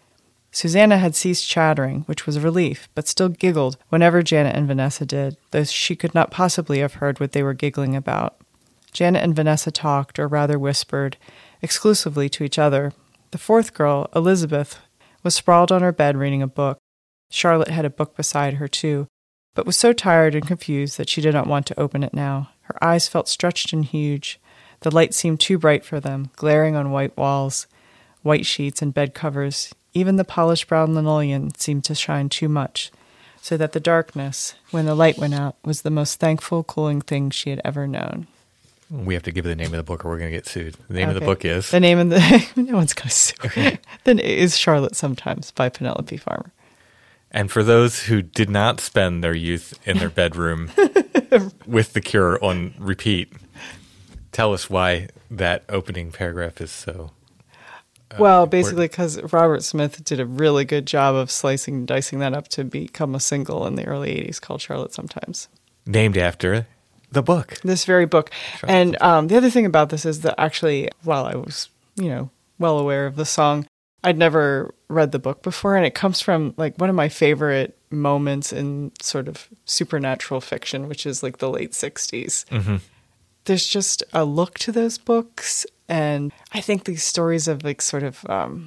Susanna had ceased chattering, which was a relief, but still giggled whenever Janet and Vanessa did, though she could not possibly have heard what they were giggling about. Janet and Vanessa talked, or rather whispered, exclusively to each other. The fourth girl, Elizabeth, was sprawled on her bed reading a book. Charlotte had a book beside her, too, but was so tired and confused that she did not want to open it now. Her eyes felt stretched and huge. The light seemed too bright for them, glaring on white walls, white sheets, and bed covers. Even the polished brown linoleum seemed to shine too much, so that the darkness, when the light went out, was the most thankful, cooling thing she had ever known. We have to give the name of the book or we're going to get sued. The name of the Okay. book is? The name of the... no one's going to sue. The name is Charlotte Sometimes by Penelope Farmer. And for those who did not spend their youth in their bedroom with The Cure on repeat, tell us why that opening paragraph is so... Uh, well, important. basically because Robert Smith did a really good job of slicing and dicing that up to become a single in the early eighties called Charlotte Sometimes. Named after the book. This very book. Charlotte And um, the other thing about this is that actually, while I was, you know, well aware of the song, I'd never read the book before. And it comes from like one of my favorite moments in sort of supernatural fiction, which is like the late sixties. Mm-hmm. There's just a look to those books. And I think these stories of like sort of, um,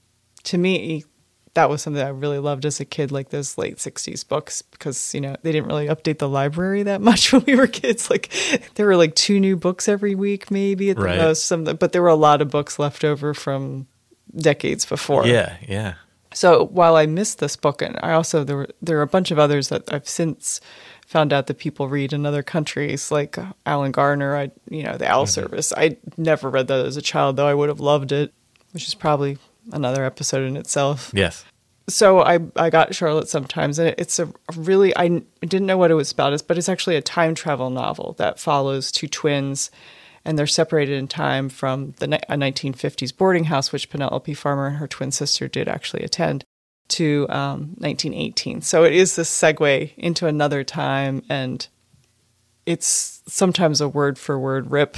to me, that was something I really loved as a kid, like those late sixties books, because, you know, they didn't really update the library that much when we were kids. Like there were like two new books every week, maybe at the Right. most, some, but there were a lot of books left over from decades before. Yeah, yeah. So while I missed this book, and I also, there were, there are a bunch of others that I've since found out that people read in other countries, like Alan Garner, I, you know, the Owl mm-hmm. Service. I never read that as a child, though I would have loved it, which is probably another episode in itself. Yes. So I I got Charlotte Sometimes, and it's a really, I didn't know what it was about, but it's actually a time travel novel that follows two twins, and they're separated in time from the a nineteen fifties boarding house, which Penelope Farmer and her twin sister did actually attend, to um, nineteen eighteen. So it is this segue into another time, and it's sometimes a word-for-word rip.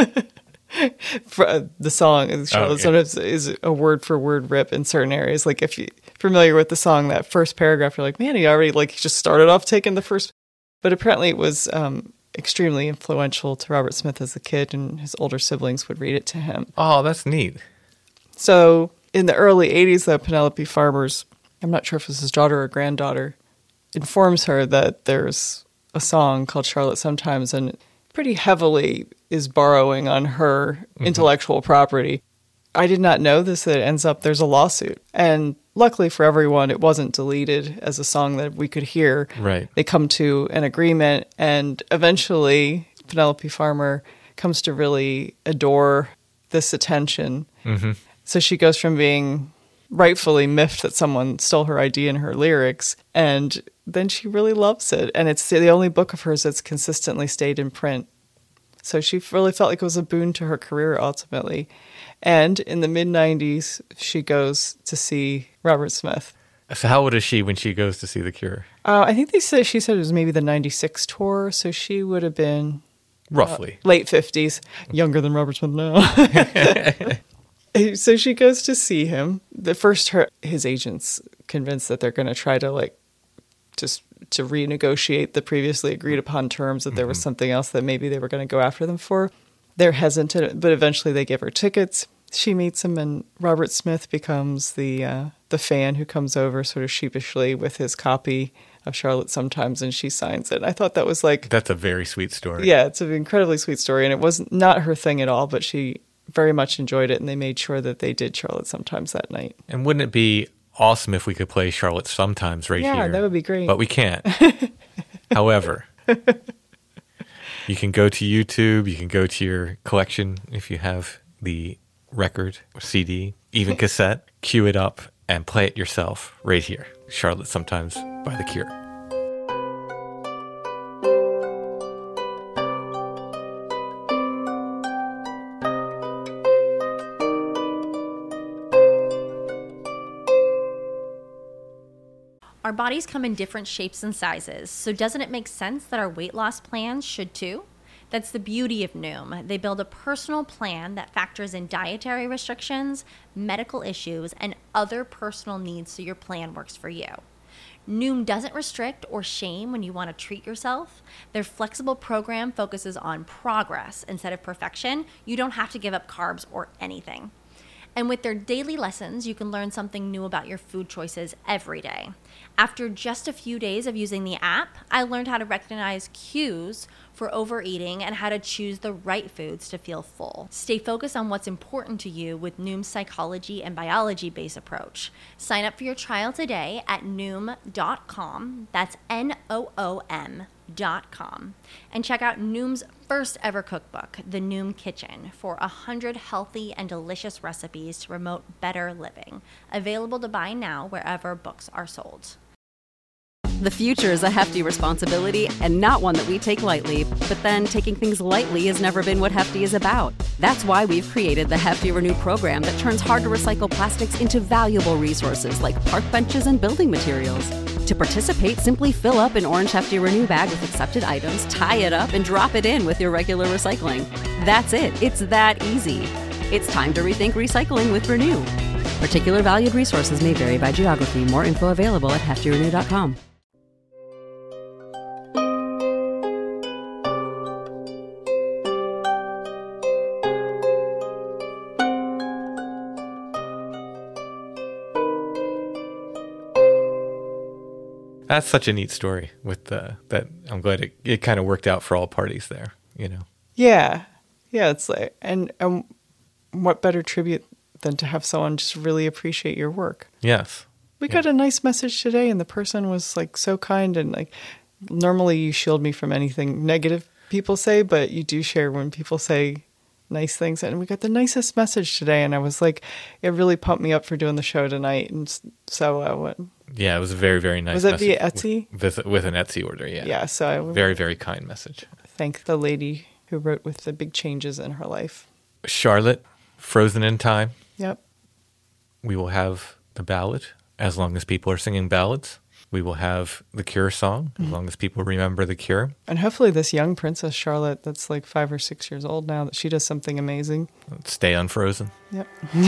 For, uh, the song, Charlotte oh, okay. Sometimes is a word-for-word rip in certain areas. Like if you're familiar with the song, that first paragraph, you're like, man, he already like he just started off taking the first. But apparently it was um, extremely influential to Robert Smith as a kid, and his older siblings would read it to him. Oh, that's neat. So in the early eighties, though, Penelope Farmer's, I'm not sure if it was his daughter or granddaughter, informs her that there's a song called Charlotte Sometimes, and pretty heavily is borrowing on her mm-hmm. intellectual property. I did not know this, that it ends up there's a lawsuit. And luckily for everyone, it wasn't deleted as a song that we could hear. Right. They come to an agreement, and eventually Penelope Farmer comes to really adore this attention. Mm-hmm. So she goes from being rightfully miffed that someone stole her idea and her lyrics, and then she really loves it. And it's the only book of hers that's consistently stayed in print. So she really felt like it was a boon to her career ultimately. And in the mid nineties, she goes to see Robert Smith. So how old is she when she goes to see The Cure? Uh, I think they said she said it was maybe the ninety-six tour, so she would have been roughly uh, late fifties, younger than Robert Smith now. So she goes to see him. The first, her his agents convinced that they're going to try to like just to renegotiate the previously agreed upon terms, that mm-hmm. there was something else that maybe they were going to go after them for. They're hesitant, but eventually they give her tickets. She meets him, and Robert Smith becomes the uh, the fan who comes over sort of sheepishly with his copy of Charlotte Sometimes, and she signs it. I thought that was like... That's a very sweet story. Yeah, it's an incredibly sweet story, and it was not her thing at all, but she very much enjoyed it, and they made sure that they did Charlotte Sometimes that night. And wouldn't it be awesome if we could play Charlotte Sometimes right yeah, here? Yeah, that would be great. But we can't. However, you can go to YouTube, you can go to your collection if you have the record or C D, even cassette, cue it up and play it yourself right here. Charlotte Sometimes by The Cure. Our bodies come in different shapes and sizes, so doesn't it make sense that our weight loss plans should too? That's the beauty of Noom. They build a personal plan that factors in dietary restrictions, medical issues, and other personal needs so your plan works for you. Noom doesn't restrict or shame when you want to treat yourself. Their flexible program focuses on progress instead of perfection. You don't have to give up carbs or anything. And with their daily lessons, you can learn something new about your food choices every day. After just a few days of using the app, I learned how to recognize cues for overeating and how to choose the right foods to feel full. Stay focused on what's important to you with Noom's psychology and biology-based approach. Sign up for your trial today at noom dot com. That's N O O M dot com. And check out Noom's first ever cookbook, The Noom Kitchen, for one hundred healthy and delicious recipes to promote better living. Available to buy now wherever books are sold. The future is a hefty responsibility and not one that we take lightly. But then taking things lightly has never been what Hefty is about. That's why we've created the Hefty Renew program that turns hard-to-recycle plastics into valuable resources like park benches and building materials. To participate, simply fill up an orange Hefty Renew bag with accepted items, tie it up, and drop it in with your regular recycling. That's it. It's that easy. It's time to rethink recycling with Renew. Particular valued resources may vary by geography. More info available at hefty renew dot com. That's such a neat story with the, that I'm glad it, it kind of worked out for all parties there, you know? Yeah. Yeah. It's like, and, and what better tribute than to have someone just really appreciate your work? Yes. We yeah. got a nice message today, and the person was like so kind, and like Normally you shield me from anything negative people say, but you do share when people say nice things. And we got the nicest message today, and I was like, it really pumped me up for doing the show tonight. And so I went. Yeah, it was a very, very nice Was it message. via Etsy? With, with an Etsy order, yeah. Yeah, so I would Very, very kind message. thank the lady who wrote with the big changes in her life. Charlotte, Frozen in Time. Yep. We will have the ballad, as long as people are singing ballads. We will have the Cure song, as long as people remember the Cure. And hopefully this young Princess Charlotte that's like five or six years old now, that she does something amazing. Stay unfrozen. Yep.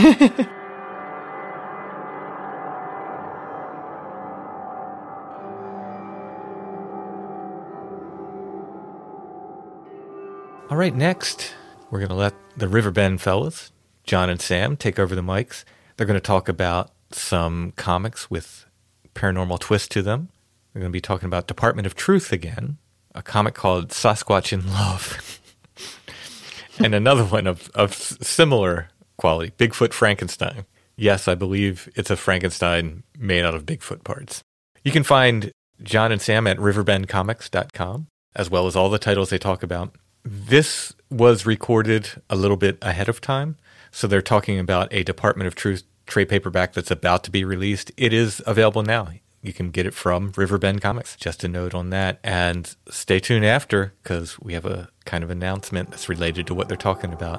All right, next, we're going to let the Riverbend fellas, John and Sam, take over the mics. They're going to talk about some comics with paranormal twist to them. We're going to be talking about Department of Truth again, a comic called Sasquatch in Love, and another one of, of similar quality, Bigfoot Frankenstein. Yes, I believe it's a Frankenstein made out of Bigfoot parts. You can find John and Sam at riverbend comics dot com, as well as all the titles they talk about. This was recorded a little bit ahead of time, so they're talking about a Department of Truth trade paperback that's about to be released. It is available now. You can get it from Riverbend Comics. Just a note on that. And stay tuned after, because we have a kind of announcement that's related to what they're talking about.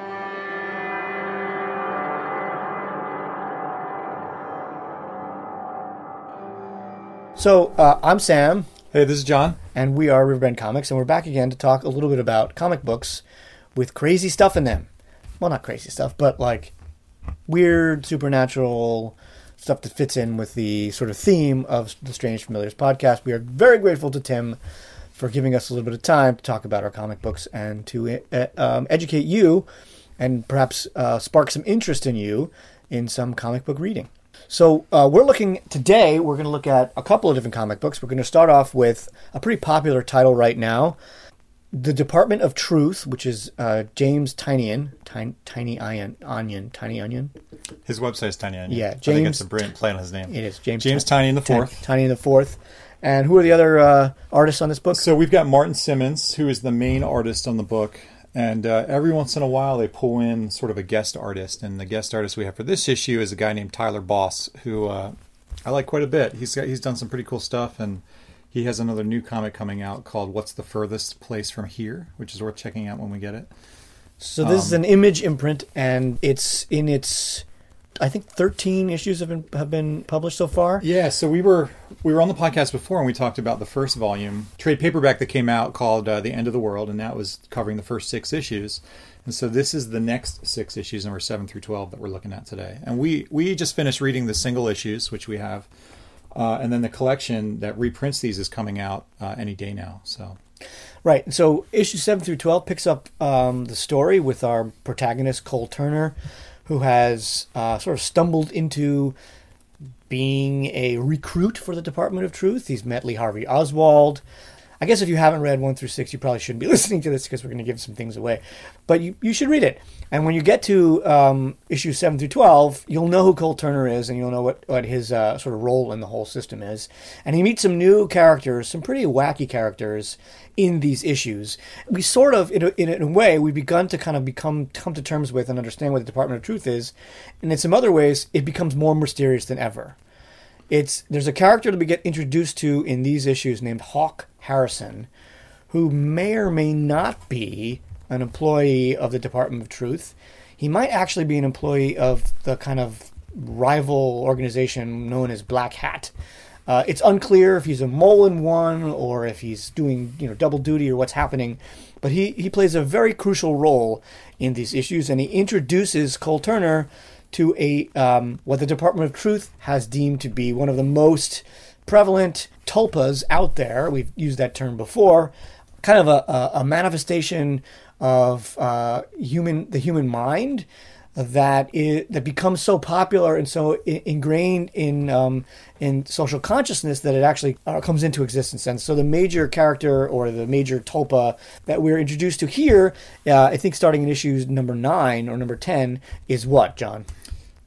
So, uh, I'm Sam. Hey, this is John. And we are Riverbend Comics, and we're back again to talk a little bit about comic books with crazy stuff in them. Well, not crazy stuff, but like weird, supernatural stuff that fits in with the sort of theme of the Strange Familiars podcast. We are very grateful to Tim for giving us a little bit of time to talk about our comic books and to uh, um, educate you and perhaps uh, spark some interest in you in some comic book reading. So uh, we're looking, today, we're going to look at a couple of different comic books. We're going to start off with a pretty popular title right now, The Department of Truth, which is uh, James Tynion, Tiny, Tiny Onion, Onion, Tiny Onion. His website is Tiny Onion. Yeah, James. James. I think it's a brilliant play on his name. It is James. James Ty- Tiny in the Ty- fourth. Tiny in the fourth. And who are the other uh, artists on this book? So we've got Martin Simmons, who is the main artist on the book. And uh, every once in a while, they pull in sort of a guest artist. And the guest artist we have for this issue is a guy named Tyler Boss, who uh, I like quite a bit. He's got, he's done some pretty cool stuff. And he has another new comic coming out called What's the Furthest Place from Here, which is worth checking out when we get it. So this um, is an Image imprint, and it's in its, I think, thirteen issues have been have been published so far. Yeah, so we were we were on the podcast before, and we talked about the first volume trade paperback that came out called uh, The End of the World, and that was covering the first six issues. And so this is the next six issues, number seven through twelve, that we're looking at today. And we we just finished reading the single issues, which we have, uh, and then the collection that reprints these is coming out uh, any day now. So. Right. So issue seven through twelve picks up um, the story with our protagonist, Cole Turner, who has uh, sort of stumbled into being a recruit for the Department of Truth. He's met Lee Harvey Oswald. I guess if you haven't read one through six, you probably shouldn't be listening to this because we're going to give some things away. But you, you should read it. And when you get to um, issues seven through twelve, you'll know who Cole Turner is, and you'll know what, what his uh, sort of role in the whole system is. And he meets some new characters, some pretty wacky characters in these issues. We sort of, in a, in a way, we've begun to kind of become come to terms with and understand what the Department of Truth is. And in some other ways, it becomes more mysterious than ever. It's There's a character that we get introduced to in these issues named Hawk Harrison, who may or may not be an employee of the Department of Truth. He might actually be an employee of the kind of rival organization known as Black Hat. Uh, it's unclear if he's a mole in one or if he's doing, you know, double duty or what's happening. But he, he plays a very crucial role in these issues, and he introduces Cole Turner to a um, what the Department of Truth has deemed to be one of the most prevalent tulpas out there. We've used that term before. Kind of a, a, a manifestation of uh, human the human mind that is, that becomes so popular and so I- ingrained in um, in social consciousness that it actually uh, comes into existence. And so the major character or the major tulpa that we're introduced to here, uh, I think starting in issues number nine or number ten, is what, John?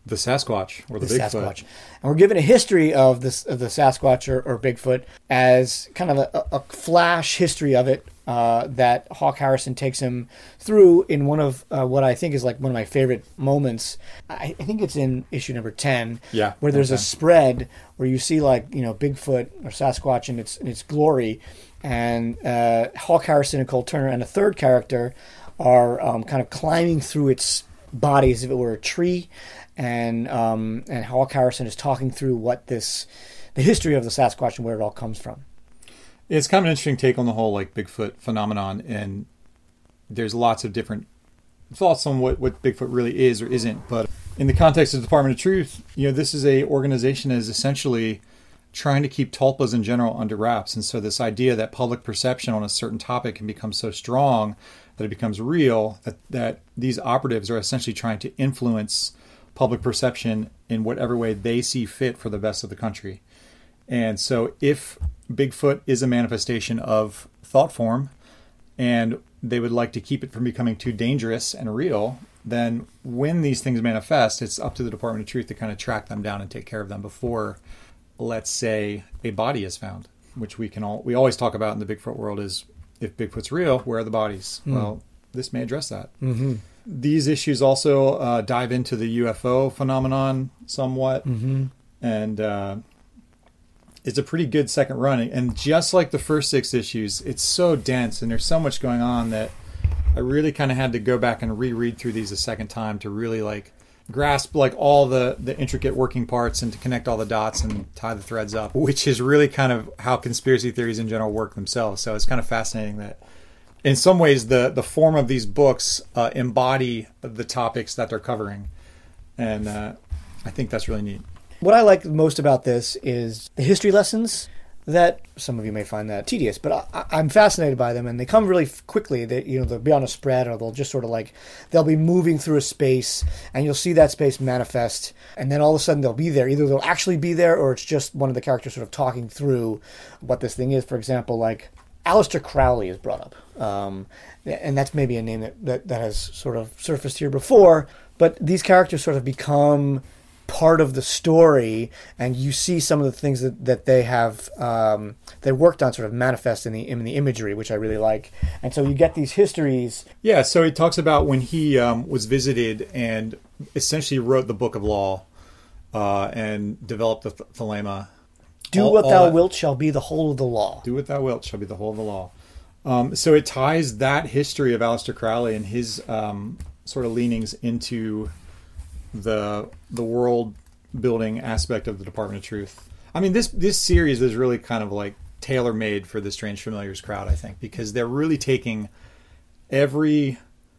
The Sasquatch, or the, the Bigfoot. Sasquatch. And we're given a history of this of the Sasquatch or, or Bigfoot as kind of a, a flash history of it uh, that Hawk Harrison takes him through in one of uh, what I think is like one of my favorite moments. I, I think it's in issue number ten, yeah, where there's okay. a spread where you see like, you know, Bigfoot or Sasquatch in its in its glory, and uh, Hawk Harrison and Cole Turner and a third character are um, kind of climbing through its body as if it were a tree. And um, and Hawk Harrison is talking through what this, the history of the Sasquatch and where it all comes from. It's kind of an interesting take on the whole like Bigfoot phenomenon, and there's lots of different thoughts on what, what Bigfoot really is or isn't. But in the context of the Department of Truth, you know, this is a organization that is essentially trying to keep tulpas in general under wraps. And so this idea that public perception on a certain topic can become so strong that it becomes real, that, that these operatives are essentially trying to influence public perception in whatever way they see fit for the best of the country. And so if Bigfoot is a manifestation of thought form and they would like to keep it from becoming too dangerous and real, then when these things manifest, it's up to the Department of Truth to kind of track them down and take care of them before, let's say, a body is found, which we can all we always talk about in the Bigfoot world is, if Bigfoot's real, where are the bodies? Mm. Well, this may address that. Mm-hmm. These issues also uh, dive into the U F O phenomenon somewhat. Mm-hmm. And uh, it's a pretty good second run. And just like the first six issues, it's so dense and there's so much going on that I really kind of had to go back and reread through these a second time to really like grasp like all the, the intricate working parts and to connect all the dots and tie the threads up, which is really kind of how conspiracy theories in general work themselves. So it's kind of fascinating that in some ways, the, the form of these books uh, embody the topics that they're covering. And uh, I think that's really neat. What I like most about this is the history lessons that some of you may find that tedious, but I, I'm fascinated by them, and they come really quickly. They, you know, they'll be on a spread, or they'll just sort of like, they'll be moving through a space, and you'll see that space manifest, and then all of a sudden they'll be there. Either they'll actually be there, or it's just one of the characters sort of talking through what this thing is. For example, like, Aleister Crowley is brought up. Um, and that's maybe a name that, that, that has sort of surfaced here before. But these characters sort of become part of the story, and you see some of the things that, that they have um, they worked on sort of manifest in the in the imagery, which I really like. And so you get these histories. Yeah, so he talks about when he um, was visited and essentially wrote the Book of Law uh, and developed the th- Thelema. Do all, what all thou that, wilt shall be the whole of the law. Do what thou wilt shall be the whole of the law. Um, so it ties that history of Aleister Crowley and his um, sort of leanings into the the world building aspect of the Department of Truth. I mean, this this series is really kind of like tailor made for the Strange Familiars crowd, I think, because they're really taking every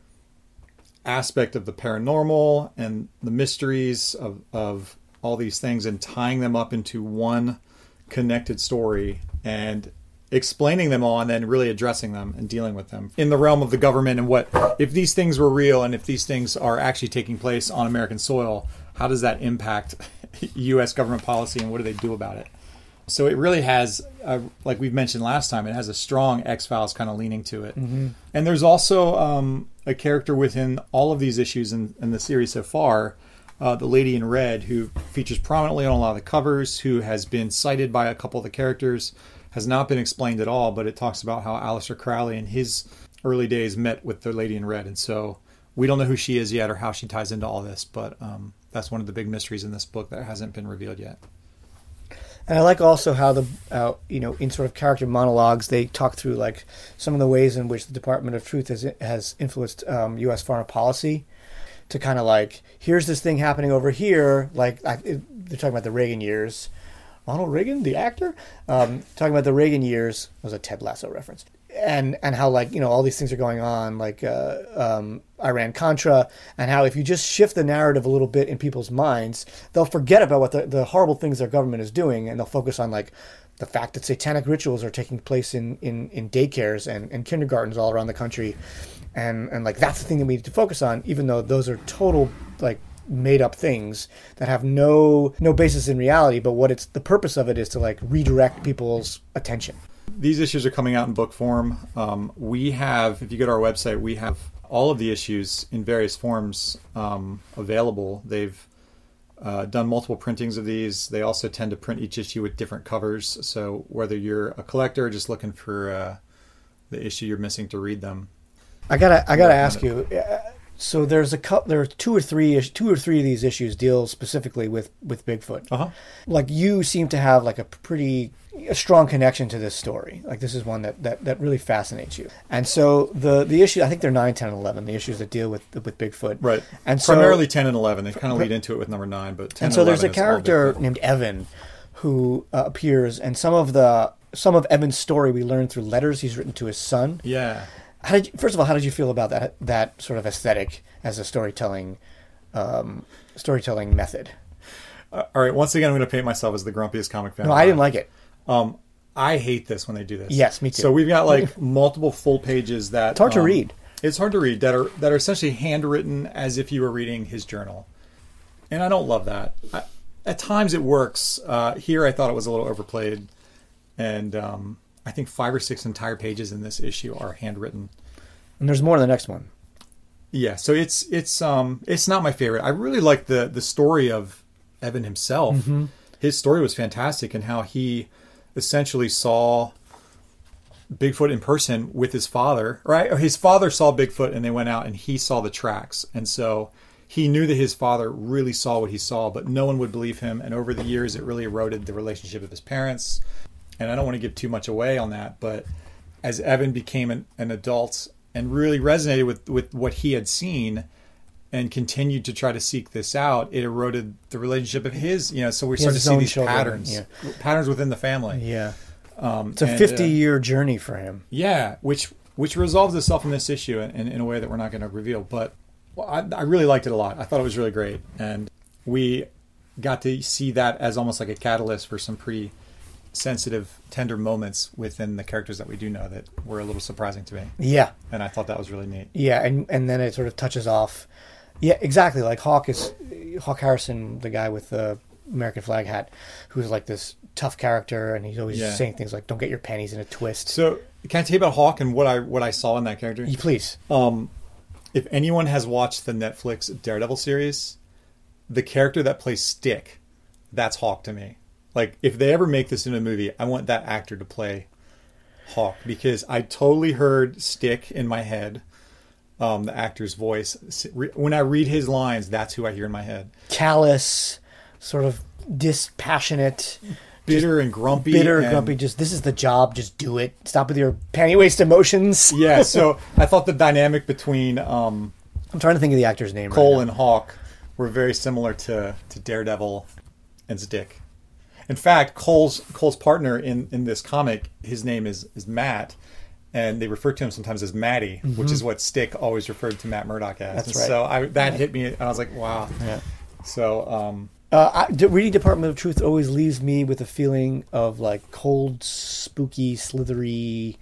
aspect of the paranormal and the mysteries of of all these things and tying them up into one connected story and explaining them all and then really addressing them and dealing with them in the realm of the government. And what if these things were real, and if these things are actually taking place on American soil, how does that impact U S government policy, and what do they do about it? So it really has, uh, like we've mentioned last time, it has a strong X-Files kind of leaning to it. Mm-hmm. And there's also um, a character within all of these issues in, in the series so far, Uh, the Lady in Red, who features prominently on a lot of the covers, who has been cited by a couple of the characters, has not been explained at all, but it talks about how Aleister Crowley in his early days met with the Lady in Red. And so we don't know who she is yet or how she ties into all this, but um, that's one of the big mysteries in this book that hasn't been revealed yet. And I like also how the, uh, you know, in sort of character monologues, they talk through like some of the ways in which the Department of Truth has, has influenced um, U S foreign policy. To kind of like, here's this thing happening over here. Like, I, it, they're talking about the Reagan years. Ronald Reagan, the actor? Um, talking about the Reagan years. It was a Ted Lasso reference. And and how, like, you know, all these things are going on, like uh, um, Iran-Contra, and how if you just shift the narrative a little bit in people's minds, they'll forget about what the, the horrible things their government is doing, and they'll focus on, like, the fact that satanic rituals are taking place in, in, in daycares and, and kindergartens all around the country. And and like that's the thing that we need to focus on, even though those are total like made up things that have no no basis in reality. But what it's the purpose of it is to like redirect people's attention. These issues are coming out in book form. Um, we have, if you go to our website, we have all of the issues in various forms um, available. They've uh, done multiple printings of these. They also tend to print each issue with different covers. So whether you're a collector or just looking for uh, the issue you're missing to read them. I gotta, I gotta ask you. Uh, so there's a couple, there are two or three, two or three of these issues deal specifically with with Bigfoot. Uh huh. Like you seem to have like a pretty a strong connection to this story. Like this is one that, that, that really fascinates you. And so the the issue, I think they're nine, ten, and eleven. The issues that deal with with Bigfoot. Right. And so, primarily ten and eleven. They kind of lead into it with number nine, but ten and so and there's a eleven is all character Bigfoot. named Evan who uh, appears, and some of the some of Evan's story we learn through letters he's written to his son. Yeah. How did you, first of all, how did you feel about that that sort of aesthetic as a storytelling um, storytelling method? Uh, all right. Once again, I'm going to paint myself as the grumpiest comic fan. No, I didn't like it. Um, I hate this when they do this. Yes, me too. So we've got like multiple full pages that It's hard to um, read. It's hard to read that are that are essentially handwritten as if you were reading his journal, and I don't love that. I, at times it works. Uh, here, I thought it was a little overplayed, and um, I think five or six entire pages in this issue are handwritten. And there's more in the next one. Yeah, so it's it's um it's not my favorite. I really like the the story of Evan himself. Mm-hmm. His story was fantastic, and how he essentially saw Bigfoot in person with his father, right? Or his father saw Bigfoot and they went out and he saw the tracks. And so he knew that his father really saw what he saw, but no one would believe him. And over the years, it really eroded the relationship of his parents. And I don't want to give too much away on that, but as Evan became an, an adult and really resonated with, with what he had seen and continued to try to seek this out, it eroded the relationship of his, you know, so we He started has to his see own these children, patterns, yeah. patterns within the family. Yeah. Um, It's a and, fifty-year journey for him. Yeah, which which resolves itself in this issue in, in, in a way that we're not going to reveal. But well, I, I really liked it a lot. I thought it was really great. And we got to see that as almost like a catalyst for some pretty sensitive, tender moments within the characters that we do know that were a little surprising to me. Yeah. And I thought that was really neat. Yeah, and, and then it sort of touches off. Yeah, exactly. Like Hawk is Hawk Harrison, the guy with the American flag hat, who's like this tough character, and he's always Yeah. saying things like "Don't get your panties in a twist." So, can I tell you about Hawk and what I what I saw in that character? You please. Um, if anyone has watched the Netflix Daredevil series, the character that plays Stick, that's Hawk to me. Like, if they ever make this into a movie, I want that actor to play Hawk, because I totally heard Stick in my head, um, the actor's voice. When I read his lines, that's who I hear in my head. Callous, sort of dispassionate, bitter and grumpy. Bitter and and grumpy. Just this is the job. Just do it. Stop with your panty waist emotions. Yeah. So I thought the dynamic between um, I'm trying to think of the actor's name. Cole right and Hawk were very similar to, to Daredevil and Stick. In fact, Cole's Cole's partner in, in this comic, his name is, is Matt, and they refer to him sometimes as Matty, mm-hmm. which is what Stick always referred to Matt Murdock as. That's and right. So I, that hit me, and I was like, wow. Yeah. So, um, uh, I, the reading Department of Truth always leaves me with a feeling of like cold, spooky, slithery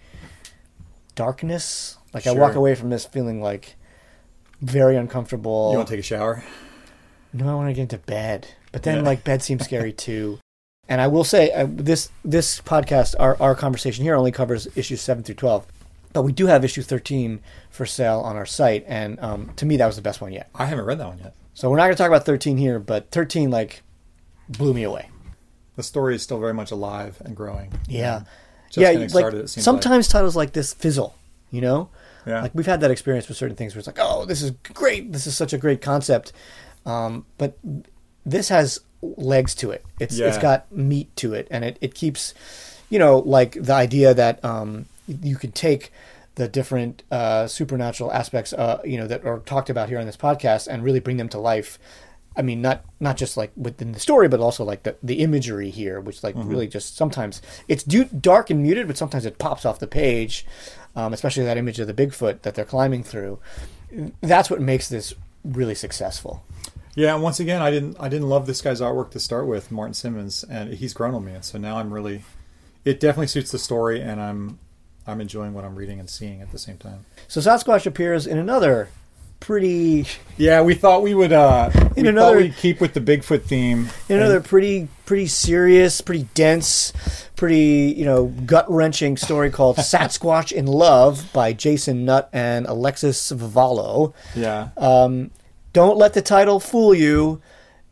darkness. Like sure. I walk away from this feeling like very uncomfortable. You want to take a shower? No, I want to get into bed. But then, Yeah. like, bed seems scary too. And I will say, uh, this this podcast, our, our conversation here only covers issues seven through twelve. But we do have issue thirteen for sale on our site. And um, to me, that was the best one yet. I haven't read that one yet. So we're not going to talk about thirteen here, but thirteen, like, blew me away. The story is still very much alive and growing. Yeah. Um, just yeah, getting like, started, it seems sometimes titles like this fizzle, you know? Yeah. Like, we've had that experience with certain things where it's like, oh, this is great. This is such a great concept. Um, but this has legs to it. It's Yeah. It's got meat to it. And it, it keeps, you know, like the idea that um, you could take the different uh, supernatural aspects, uh, you know, that are talked about here on this podcast and really bring them to life. I mean, not not just like within the story, but also like the, the imagery here, which like Mm-hmm. really just sometimes it's du- dark and muted, but sometimes it pops off the page, um, especially that image of the Bigfoot that they're climbing through. That's what makes this really successful. Yeah, and once again, I didn't I didn't love this guy's artwork to start with, Martin Simmons, and he's grown on me, and so now I'm really, it definitely suits the story, and I'm I'm enjoying what I'm reading and seeing at the same time. So Sasquatch appears in another pretty, Yeah, we thought we would uh, we In another- thought we'd keep with the Bigfoot theme. in another pretty, pretty serious, pretty dense, pretty, you know, gut wrenching story called Sasquatch in Love by Jason Nutt and Alexis Vivallo. Yeah, Um, don't let the title fool you.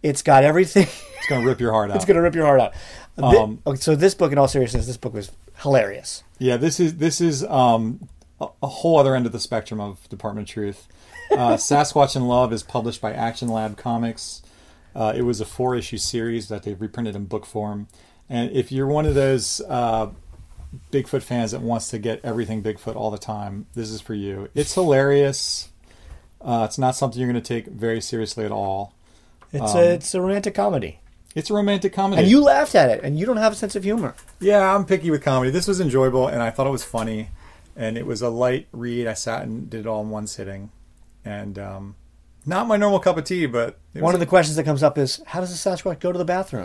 It's got everything. It's going to rip your heart out. It's going to rip your heart out. Um, Thi- okay, so this book, in all seriousness, this book was hilarious. Yeah, this is this is um, a, a whole other end of the spectrum of Department of Truth. Uh, Sasquatch in Love is published by Action Lab Comics. Uh, it was a four-issue series that they reprinted in book form. And if you're one of those uh, Bigfoot fans that wants to get everything Bigfoot all the time, this is for you. It's hilarious. Uh, it's not something you're going to take very seriously at all. It's Um, a it's a romantic comedy. It's a romantic comedy. And you laughed at it, and you don't have a sense of humor. Yeah, I'm picky with comedy. This was enjoyable, and I thought it was funny. And it was a light read. I sat and did it all in one sitting. And um, not my normal cup of tea, but... it One was of the a- questions that comes up is, how does the Sasquatch go to the bathroom?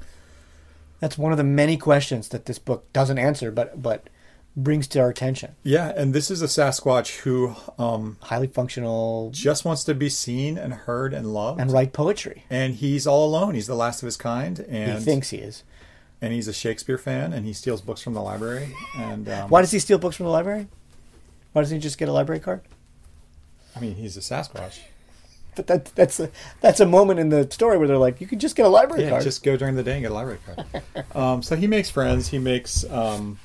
That's one of the many questions that this book doesn't answer, but but brings to our attention. Yeah, and this is a Sasquatch who um, Highly functional just wants to be seen and heard and loved. and write poetry. And he's all alone. He's the last of his kind. And He thinks he is. And he's a Shakespeare fan, and he steals books from the library. And um, Why does he steal books from the library? Why doesn't he just get a library card? I mean, he's a Sasquatch. But that, that's a, that's a moment in the story where they're like, you can just get a library Yeah, card. just go during the day and get a library card. um, so he makes friends. He makes um,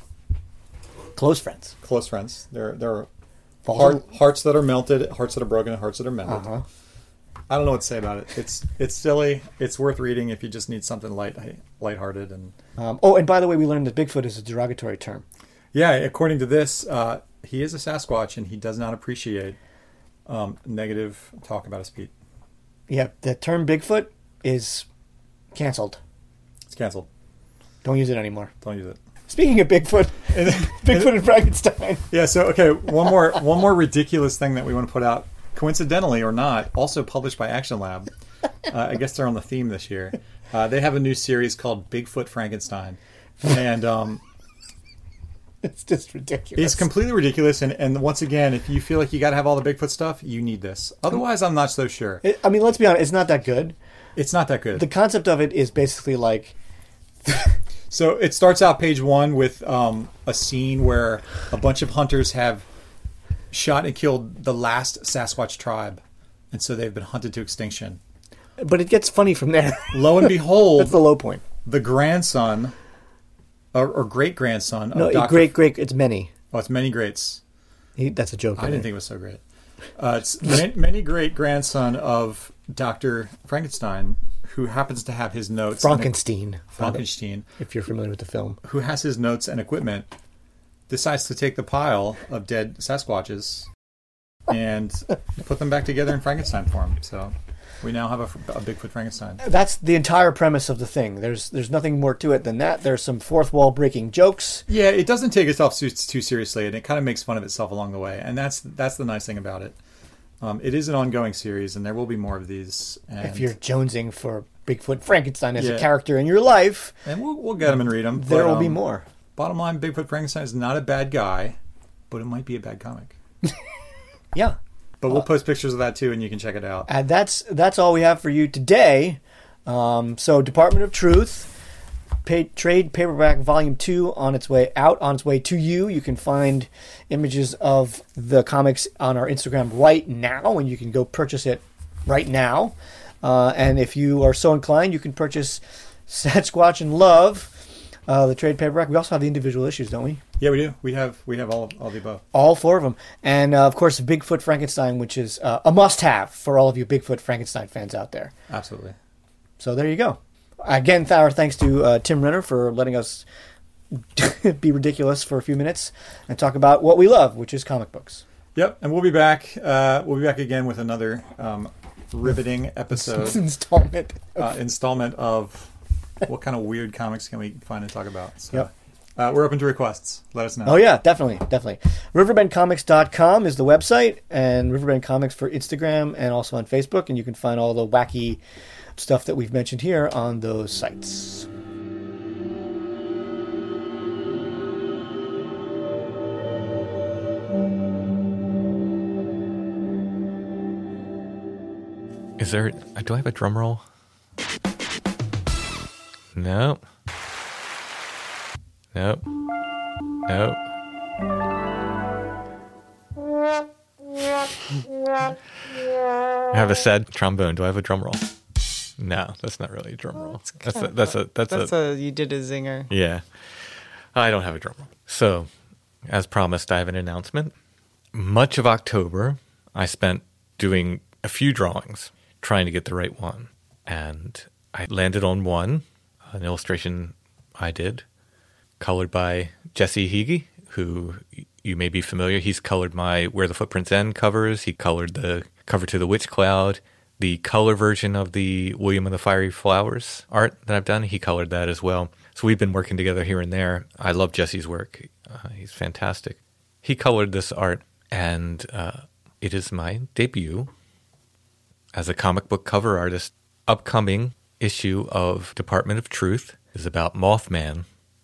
Close friends. close friends. They're they're Falls heart, in- hearts that are melted, hearts that are broken, and hearts that are mended. Uh-huh. I don't know what to say about it. It's it's silly. It's worth reading if you just need something light lighthearted and. Um, oh, and by the way, we learned that Bigfoot is a derogatory term. Yeah, according to this, uh, he is a Sasquatch, and he does not appreciate um, negative talk about his feet. Yeah, the term Bigfoot is canceled. It's canceled. Don't use it anymore. Don't use it. Speaking of Bigfoot, Bigfoot and Frankenstein. Yeah. So okay, one more one more ridiculous thing that we want to put out, coincidentally or not, also published by Action Lab. Uh, I guess they're on the theme this year. Uh, they have a new series called Bigfoot Frankenstein, and um, It's just ridiculous. it's completely ridiculous. And, and once again, if you feel like you got to have all the Bigfoot stuff, you need this. Otherwise, I'm not so sure. It, I mean, let's be honest, it's not that good. It's not that good. The concept of it is basically like, So it starts out page one with um, a scene where a bunch of hunters have shot and killed the last Sasquatch tribe, and so they've been hunted to extinction. but it gets funny from there. Lo and behold, That's the low point. the grandson or, or great grandson of No, Doctor great, great. It's many. Oh, it's many greats. He, that's a joke. I didn't think it was so great. Uh, it's many, many great grandson of Doctor Frankenstein, who happens to have his notes. and- Frankenstein. Frankenstein. If you're familiar with the film. Who has his notes and equipment, decides to take the pile of dead Sasquatches and put them back together in Frankenstein form. So we now have a, a Bigfoot Frankenstein. That's the entire premise of the thing. There's there's nothing more to it than that. There's some fourth wall breaking jokes. Yeah, it doesn't take itself too, too seriously, and it kind of makes fun of itself along the way. And that's that's the nice thing about it. Um, it is an ongoing series, and there will be more of these. And, If you're jonesing for Bigfoot Frankenstein as Yeah. a character in your life, and we'll we'll get them and read them. there but, will be um, more. Bottom line, Bigfoot Frankenstein is not a bad guy, but it might be a bad comic. Yeah. But we'll post pictures of that too, and you can check it out. And that's that's all we have for you today. Um, so Department of Truth, pay, trade paperback volume two on its way out, on its way to you. You can find images of the comics on our Instagram right now, and you can go purchase it right now. Uh, and if you are so inclined, you can purchase Sasquatch in Love, uh, the trade paperback. We also have the individual issues, don't we? Yeah, we do. We have we have all all the above. All four of them. And, uh, of course, Bigfoot Frankenstein, which is uh, a must-have for all of you Bigfoot Frankenstein fans out there. Absolutely. So there you go. Again, our thanks to uh, Tim Renner for letting us be ridiculous for a few minutes and talk about what we love, which is comic books. Yep, and we'll be back. Uh, we'll be back again with another um, riveting episode Installment. uh, installment of what kind of weird comics can we find and talk about. So, Yep. uh, we're open to requests. Let us know. Oh, yeah, definitely, definitely. riverbend comics dot com is the website, and Riverbend Comics for Instagram and also on Facebook, and you can find all the wacky stuff that we've mentioned here on those sites. Is there? uh, Do I have a drum roll? No. Nope. Nope. I have a sad trombone. Do I have a drum roll? No, that's not really a drum roll. That's That's a, kinda- that's a that's, That's a, a, you did a zinger. yeah. I don't have a drum roll. So, as promised, I have an announcement. Much of October, I spent doing a few drawings, trying to get the right one, and I landed on one, an illustration I did, colored by Jesse Hege, who you may be familiar. He's colored my Where the Footprints End covers. He colored the cover to The Witch Cloud. The color version of the William and the Fiery Flowers art that I've done, he colored that as well. So we've been working together here and there. I love Jesse's work. Uh, he's fantastic. He colored this art, and uh, it is my debut as a comic book cover artist. Upcoming issue of Department of Truth is about Mothman,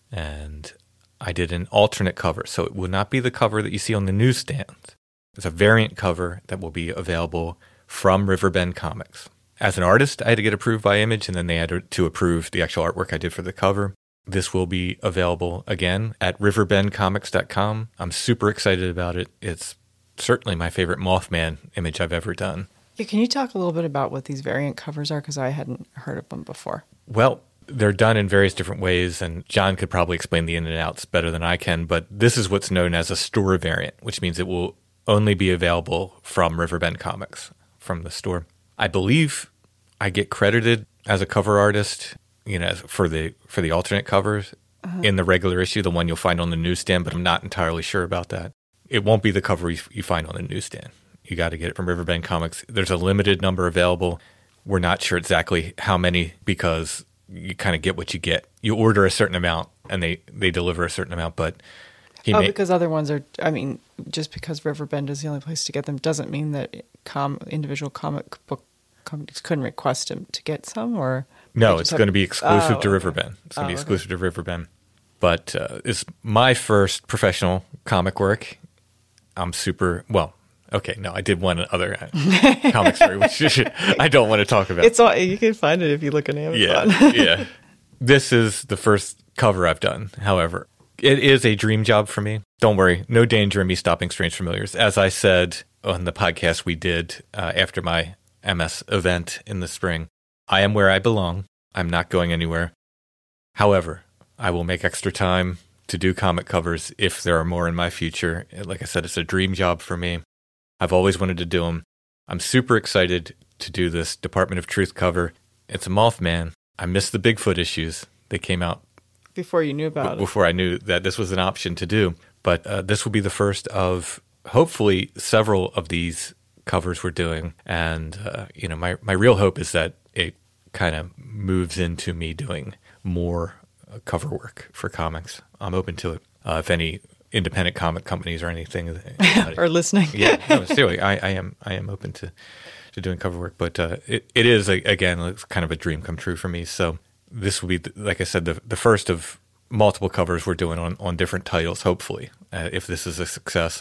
and I did an alternate cover. So it will not be the cover that you see on the newsstand. It's a variant cover that will be available from Riverbend Comics. As an artist, I had to get approved by Image, and then they had to approve the actual artwork I did for the cover. This will be available again at riverbend comics dot com. I'm super excited about it. It's certainly my favorite Mothman image I've ever done. Yeah, can you talk a little bit about what these variant covers are? Because I hadn't heard of them before. Well, they're done in various different ways, and John could probably explain the in and outs better than I can, but this is what's known as a store variant, which means it will only be available from Riverbend Comics, from the store. I believe I get credited as a cover artist, you know, for the for the alternate covers uh-huh. in the regular issue, the one you'll find on the newsstand, but I'm not entirely sure about that. It won't be the cover you, you find on the newsstand. You got to get it from Riverbend Comics. There's a limited number available. We're not sure exactly how many because you kind of get what you get. You order a certain amount and they, they deliver a certain amount, but he oh, may- because other ones are, I mean, just because Riverbend is the only place to get them doesn't mean that com- individual comic book companies couldn't request them to get some, or? No, it's have- going to be exclusive oh, to Riverbend. It's going to oh, be exclusive okay. to Riverbend. But uh, it's my first professional comic work. I'm super, well, okay, no, I did one other comic story, which I don't want to talk about. It's all, you can find it if you look on Amazon. Yeah, yeah. This is the first cover I've done, however. It is a dream job for me. Don't worry, no danger in me stopping Strange Familiars. As I said on the podcast we did uh, after my M S event in the spring, I am where I belong. I'm not going anywhere. However, I will make extra time to do comic covers if there are more in my future. Like I said, it's a dream job for me. I've always wanted to do them. I'm super excited to do this Department of Truth cover. It's a Mothman. I missed the Bigfoot issues. They came out before you knew about b- it. Before I knew that this was an option to do. But uh, this will be the first of hopefully several of these covers we're doing. And, uh, you know, my, my real hope is that it kind of moves into me doing more uh, cover work for comics. I'm open to it. Uh, if any independent comic companies or anything are listening. Yeah, no, seriously, I, I am I am open to, to doing cover work. But uh, it, it is, again, it's kind of a dream come true for me. So this will be, like I said, the, the first of multiple covers we're doing on, on different titles, hopefully, uh, if this is a success.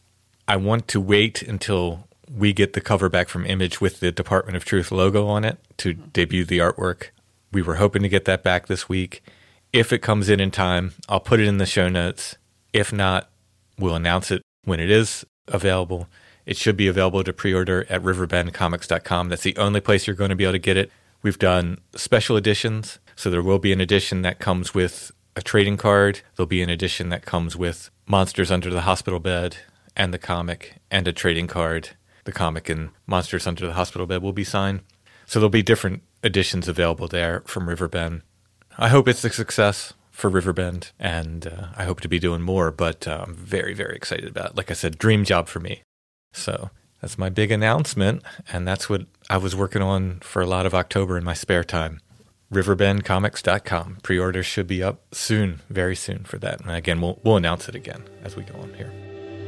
I want to wait until we get the cover back from Image with the Department of Truth logo on it to debut the artwork. We were hoping to get that back this week. If it comes in in time, I'll put it in the show notes. If not, we'll announce it when it is available. It should be available to pre-order at riverbend comics dot com. That's the only place you're going to be able to get it. We've done special editions, so there will be an edition that comes with a trading card. There'll be an edition that comes with Monsters Under the Hospital Bed and the comic and a trading card. The comic and Monsters Under the Hospital Bed will be signed. So there'll be different editions available there from Riverbend. I hope it's a success for Riverbend, and uh, I hope to be doing more, but uh, I'm very, very excited about it. Like I said, dream job for me. So that's my big announcement, and that's what I was working on for a lot of October in my spare time. riverbend comics dot com. Pre-orders should be up soon, very soon for that. And again, we'll, we'll announce it again as we go on here.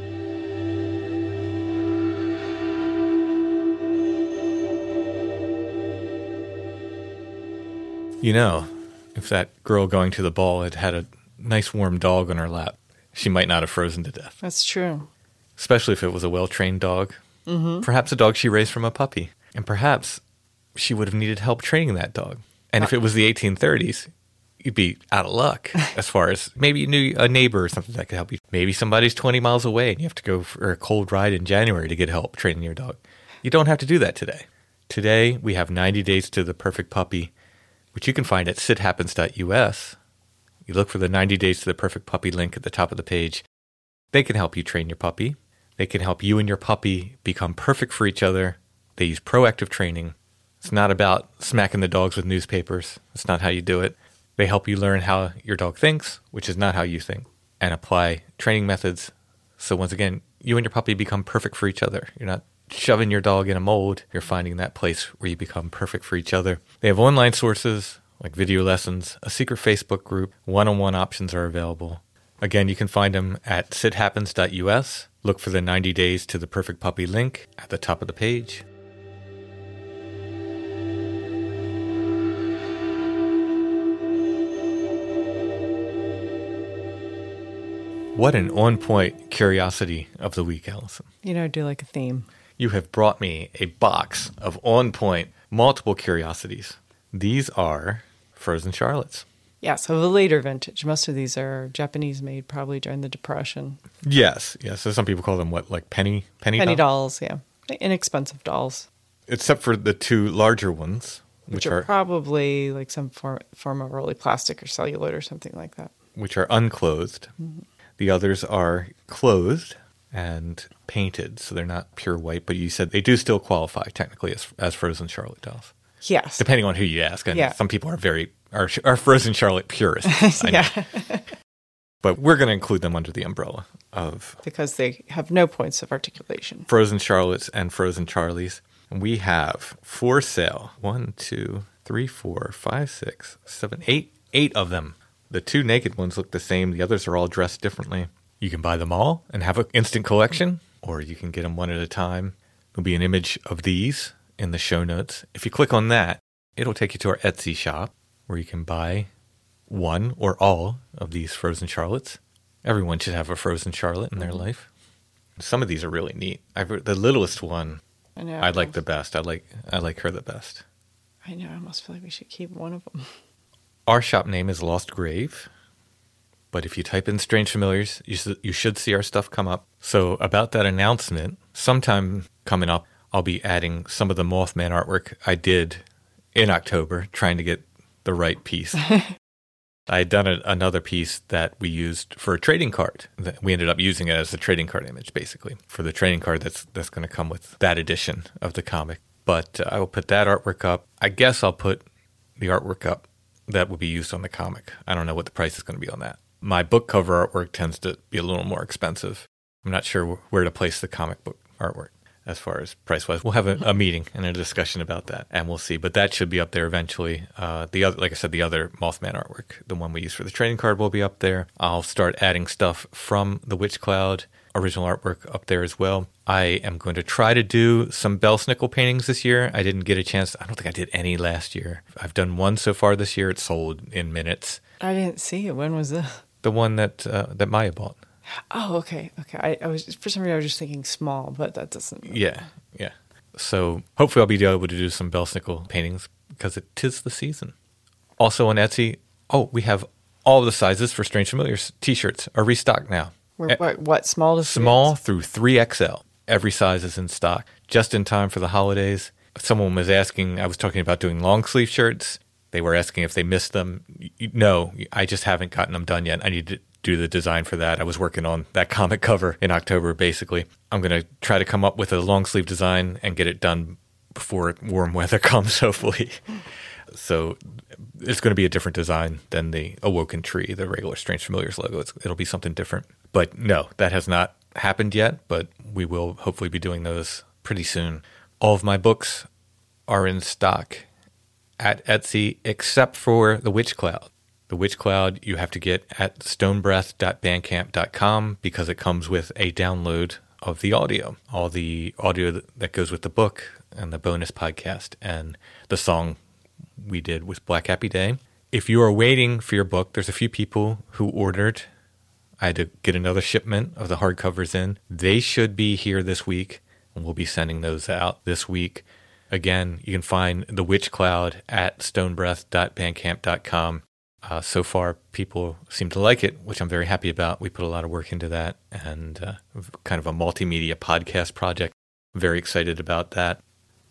You know, if that girl going to the ball had had a nice warm dog on her lap, she might not have frozen to death. That's true. Especially if it was a well-trained dog. Mm-hmm. Perhaps a dog she raised from a puppy. And perhaps she would have needed help training that dog. And if it was the eighteen thirties, you'd be out of luck as far as maybe you knew a neighbor or something that could help you. Maybe somebody's twenty miles away and you have to go for a cold ride in January to get help training your dog. You don't have to do that today. Today, we have ninety Days to the Perfect Puppy, which you can find at sit happens dot U S. You look for the ninety Days to the Perfect Puppy link at the top of the page. They can help you train your puppy. They can help you and your puppy become perfect for each other. They use proactive training. It's not about smacking the dogs with newspapers. That's not how you do it. They help you learn how your dog thinks, which is not how you think, and apply training methods. So once again, you and your puppy become perfect for each other. You're not shoving your dog in a mold. You're finding that place where you become perfect for each other. They have online sources like video lessons, a secret Facebook group, one-on-one options are available. Again, you can find them at sit happens dot U S. Look for the ninety Days to the Perfect Puppy link at the top of the page. What an on-point curiosity of the week, Allison. You know, I do like a theme. You have brought me a box of on-point, multiple curiosities. These are Frozen Charlottes. Yes, of a later vintage. Most of these are Japanese made, probably during the Depression. Yes, yes. So some people call them what, like penny penny, Penny dolls? dolls, yeah. Inexpensive dolls. Except for the two larger ones, which, Which are, are probably like some form, form of early plastic or celluloid or something like that. which are unclothed. Mm-hmm. The others are clothed and painted, so they're not pure white. But you said they do still qualify technically as as Frozen Charlotte dolls. Yes, depending on who you ask. And yeah. Some people are very are, are Frozen Charlotte purists. I yeah, know. But we're going to include them under the umbrella of because they have no points of articulation. Frozen Charlottes and Frozen Charlies. And we have for sale one, two, three, four, five, six, seven, eight, eight of them. The two naked ones look the same. The others are all dressed differently. You can buy them all and have an instant collection, or you can get them one at a time. There'll be an image of these in the show notes. If you click on that, it'll take you to our Etsy shop where you can buy one or all of these Frozen Charlottes. Everyone should have a Frozen Charlotte in their mm-hmm. life. Some of these are really neat. I've, the littlest one, I know. I like the best. I like I like her the best. I know. I almost feel like we should keep one of them. Our shop name is Lost Grave, but if you type in Strange Familiars, you, sh- you should see our stuff come up. So about that announcement, sometime coming up, I'll be adding some of the Mothman artwork I did in October, trying to get the right piece. I had done a, another piece that we used for a trading card. We ended up using it as a trading card image, basically, for the trading card that's that's going to come with that edition of the comic. But uh, I will put that artwork up. I guess I'll put the artwork up that will be used on the comic. I don't know what the price is going to be on that. My book cover artwork tends to be a little more expensive. I'm not sure where to place the comic book artwork as far as price-wise. We'll have a, a meeting and a discussion about that, and we'll see. But that should be up there eventually. Uh, the other, like I said, the other Mothman artwork, the one we use for the trading card, will be up there. I'll start adding stuff from the Witch Cloud original artwork up there as well. I am going to try to do some Belsnickel paintings this year. I didn't get a chance. I don't think I did any last year. I've done one so far this year. It sold in minutes. I didn't see it. When was this? The one that uh, that Maya bought. Oh, okay, okay. I, I was for some reason I was just thinking small, but that doesn't. Yeah, yeah. So hopefully I'll be able to do some Belsnickel paintings because it tis the season. Also on Etsy, oh, we have all the sizes for Strange Familiars t-shirts are restocked now. We're, what, what small to small through three X L. Every size is in stock, just in time for the holidays. Someone was asking. I was talking about doing long sleeve shirts. They were asking if they missed them. No, I just haven't gotten them done yet. I need to do the design for that. I was working on that comic cover in October, basically. I'm going to try to come up with a long sleeve design and get it done before warm weather comes, hopefully. So it's going to be a different design than the Awoken Tree, the regular Strange Familiars logo. It's, it'll be something different. But no, that has not happened yet, but we will hopefully be doing those pretty soon. All of my books are in stock at Etsy, except for The Witch Cloud. The Witch Cloud you have to get at stonebreath dot bandcamp dot com because it comes with a download of the audio, all the audio that goes with the book and the bonus podcast and the song we did with Black Happy Day. If you are waiting for your book, there's a few people who ordered. I had to get another shipment of the hardcovers in. They should be here this week, and we'll be sending those out this week. Again, you can find The Witch Cloud at stonebreath dot bandcamp dot com. Uh, so far, people seem to like it, which I'm very happy about. We put a lot of work into that, and uh, kind of a multimedia podcast project. Very excited about that.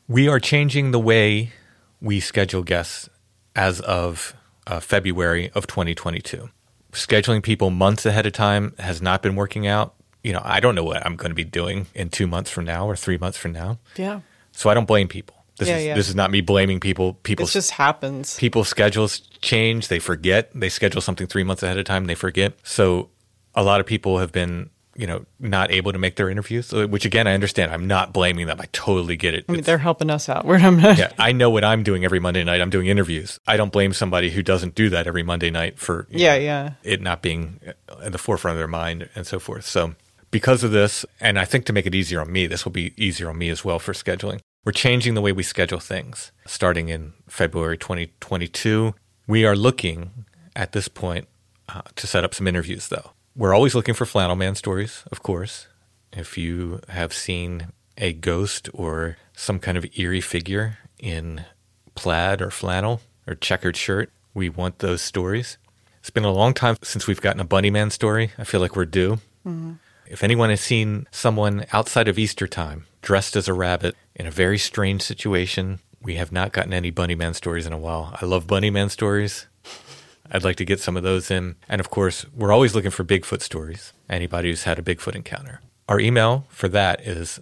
We are changing the way we schedule guests as of uh, February of twenty twenty-two. Scheduling people months ahead of time has not been working out. You know, I don't know what I'm going to be doing in two months from now or three months from now. Yeah. So I don't blame people. This Yeah, is yeah. this is not me blaming people. People It just happens. People's schedules change. They forget. They schedule something three months ahead of time. They forget. So a lot of people have been, you know, not able to make their interviews, which again, I understand. I'm not blaming them. I totally get it. I mean, It's- they're helping us out. We're not. yeah, I know what I'm doing every Monday night. I'm doing interviews. I don't blame somebody who doesn't do that every Monday night for you Yeah, know, yeah. it not being at the forefront of their mind and so forth. So because of this, and I think to make it easier on me, this will be easier on me as well for scheduling. We're changing the way we schedule things starting in February twenty twenty-two. We are looking at this point uh, to set up some interviews, though. We're always looking for flannel man stories, of course. If you have seen a ghost or some kind of eerie figure in plaid or flannel or checkered shirt, we want those stories. It's been a long time since we've gotten a bunny man story. I feel like we're due. Mm-hmm. If anyone has seen someone outside of Easter time dressed as a rabbit in a very strange situation, we have not gotten any bunny man stories in a while. I love bunny man stories. I'd like to get some of those in. And of course, we're always looking for Bigfoot stories. Anybody who's had a Bigfoot encounter. Our email for that is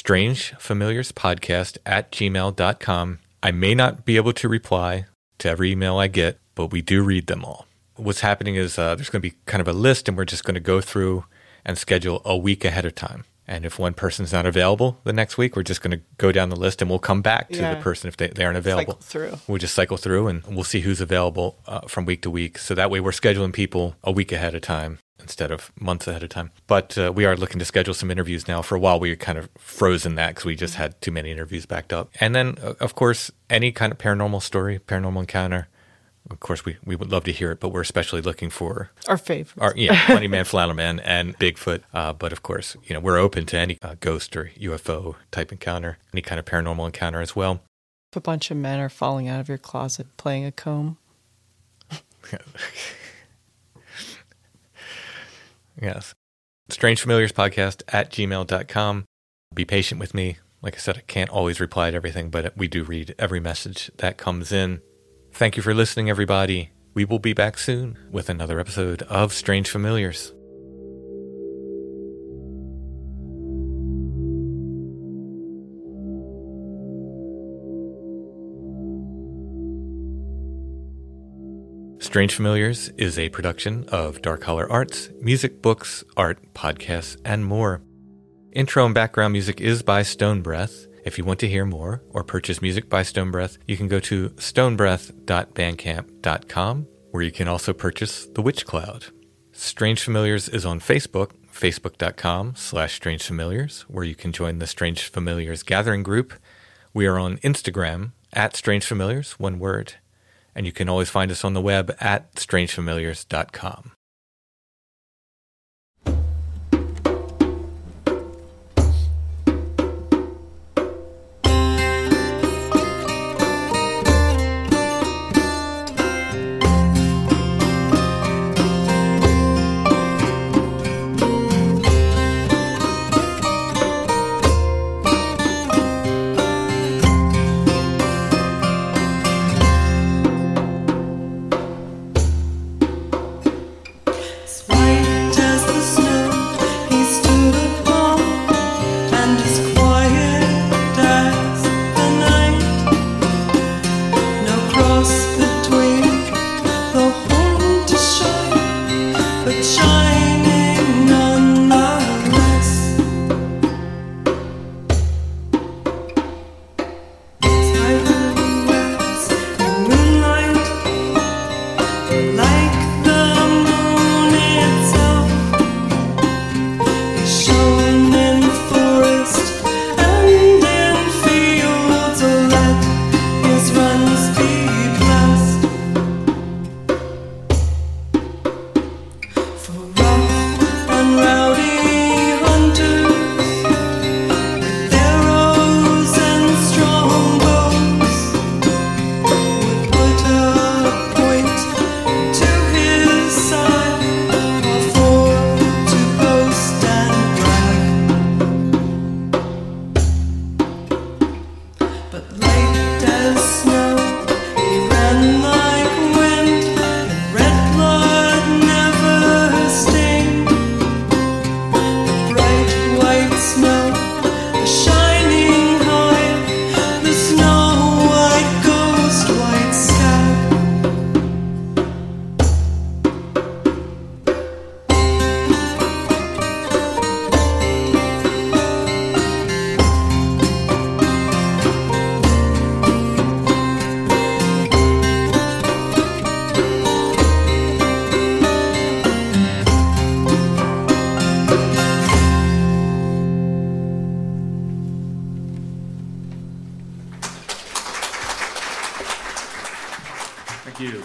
strangefamiliarspodcast at gmail dot com. I may not be able to reply to every email I get, but we do read them all. What's happening is uh, there's going to be kind of a list, and we're just going to go through and schedule a week ahead of time. And if one person's not available the next week, we're just going to go down the list and we'll come back to Yeah. the person if they, they aren't available. Cycle through. We'll just cycle through and we'll see who's available uh, from week to week. So that way we're scheduling people a week ahead of time instead of months ahead of time. But uh, we are looking to schedule some interviews now. For a while, we were kind of frozen that because we just had too many interviews backed up. And then, uh, of course, any kind of paranormal story, paranormal encounter, of course, we, we would love to hear it, but we're especially looking for Our favorites. our, yeah, Bunny Man, Flannel Man, and Bigfoot. Uh, but of course, you know, we're open to any uh, ghost or U F O type encounter, any kind of paranormal encounter as well. If a bunch of men are falling out of your closet playing a comb. Yes. Strange Familiars Podcast at gmail dot com. Be patient with me. Like I said, I can't always reply to everything, but we do read every message that comes in. Thank you for listening, everybody. We will be back soon with another episode of Strange Familiars. Strange Familiars is a production of Dark Holler Arts, music, books, art, podcasts, and more. Intro and background music is by Stone Breath. If you want to hear more or purchase music by Stone Breath, you can go to stone breath dot bandcamp dot com, where you can also purchase The Witch Cloud. Strange Familiars is on Facebook, facebook dot com slash strange familiars, where you can join the Strange Familiars gathering group. We are on Instagram at Strange Familiars, one word, and you can always find us on the web at strange familiars dot com. Thank you.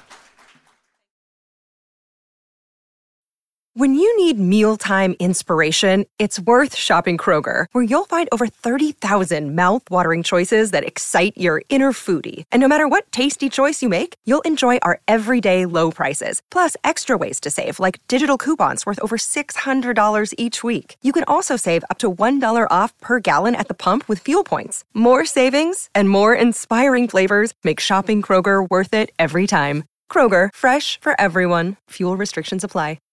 When you need mealtime inspiration, it's worth shopping Kroger, where you'll find over thirty thousand mouth-watering choices that excite your inner foodie. And no matter what tasty choice you make, you'll enjoy our everyday low prices, plus extra ways to save, like digital coupons worth over six hundred dollars each week. You can also save up to one dollar off per gallon at the pump with fuel points. More savings and more inspiring flavors make shopping Kroger worth it every time. Kroger, fresh for everyone. Fuel restrictions apply.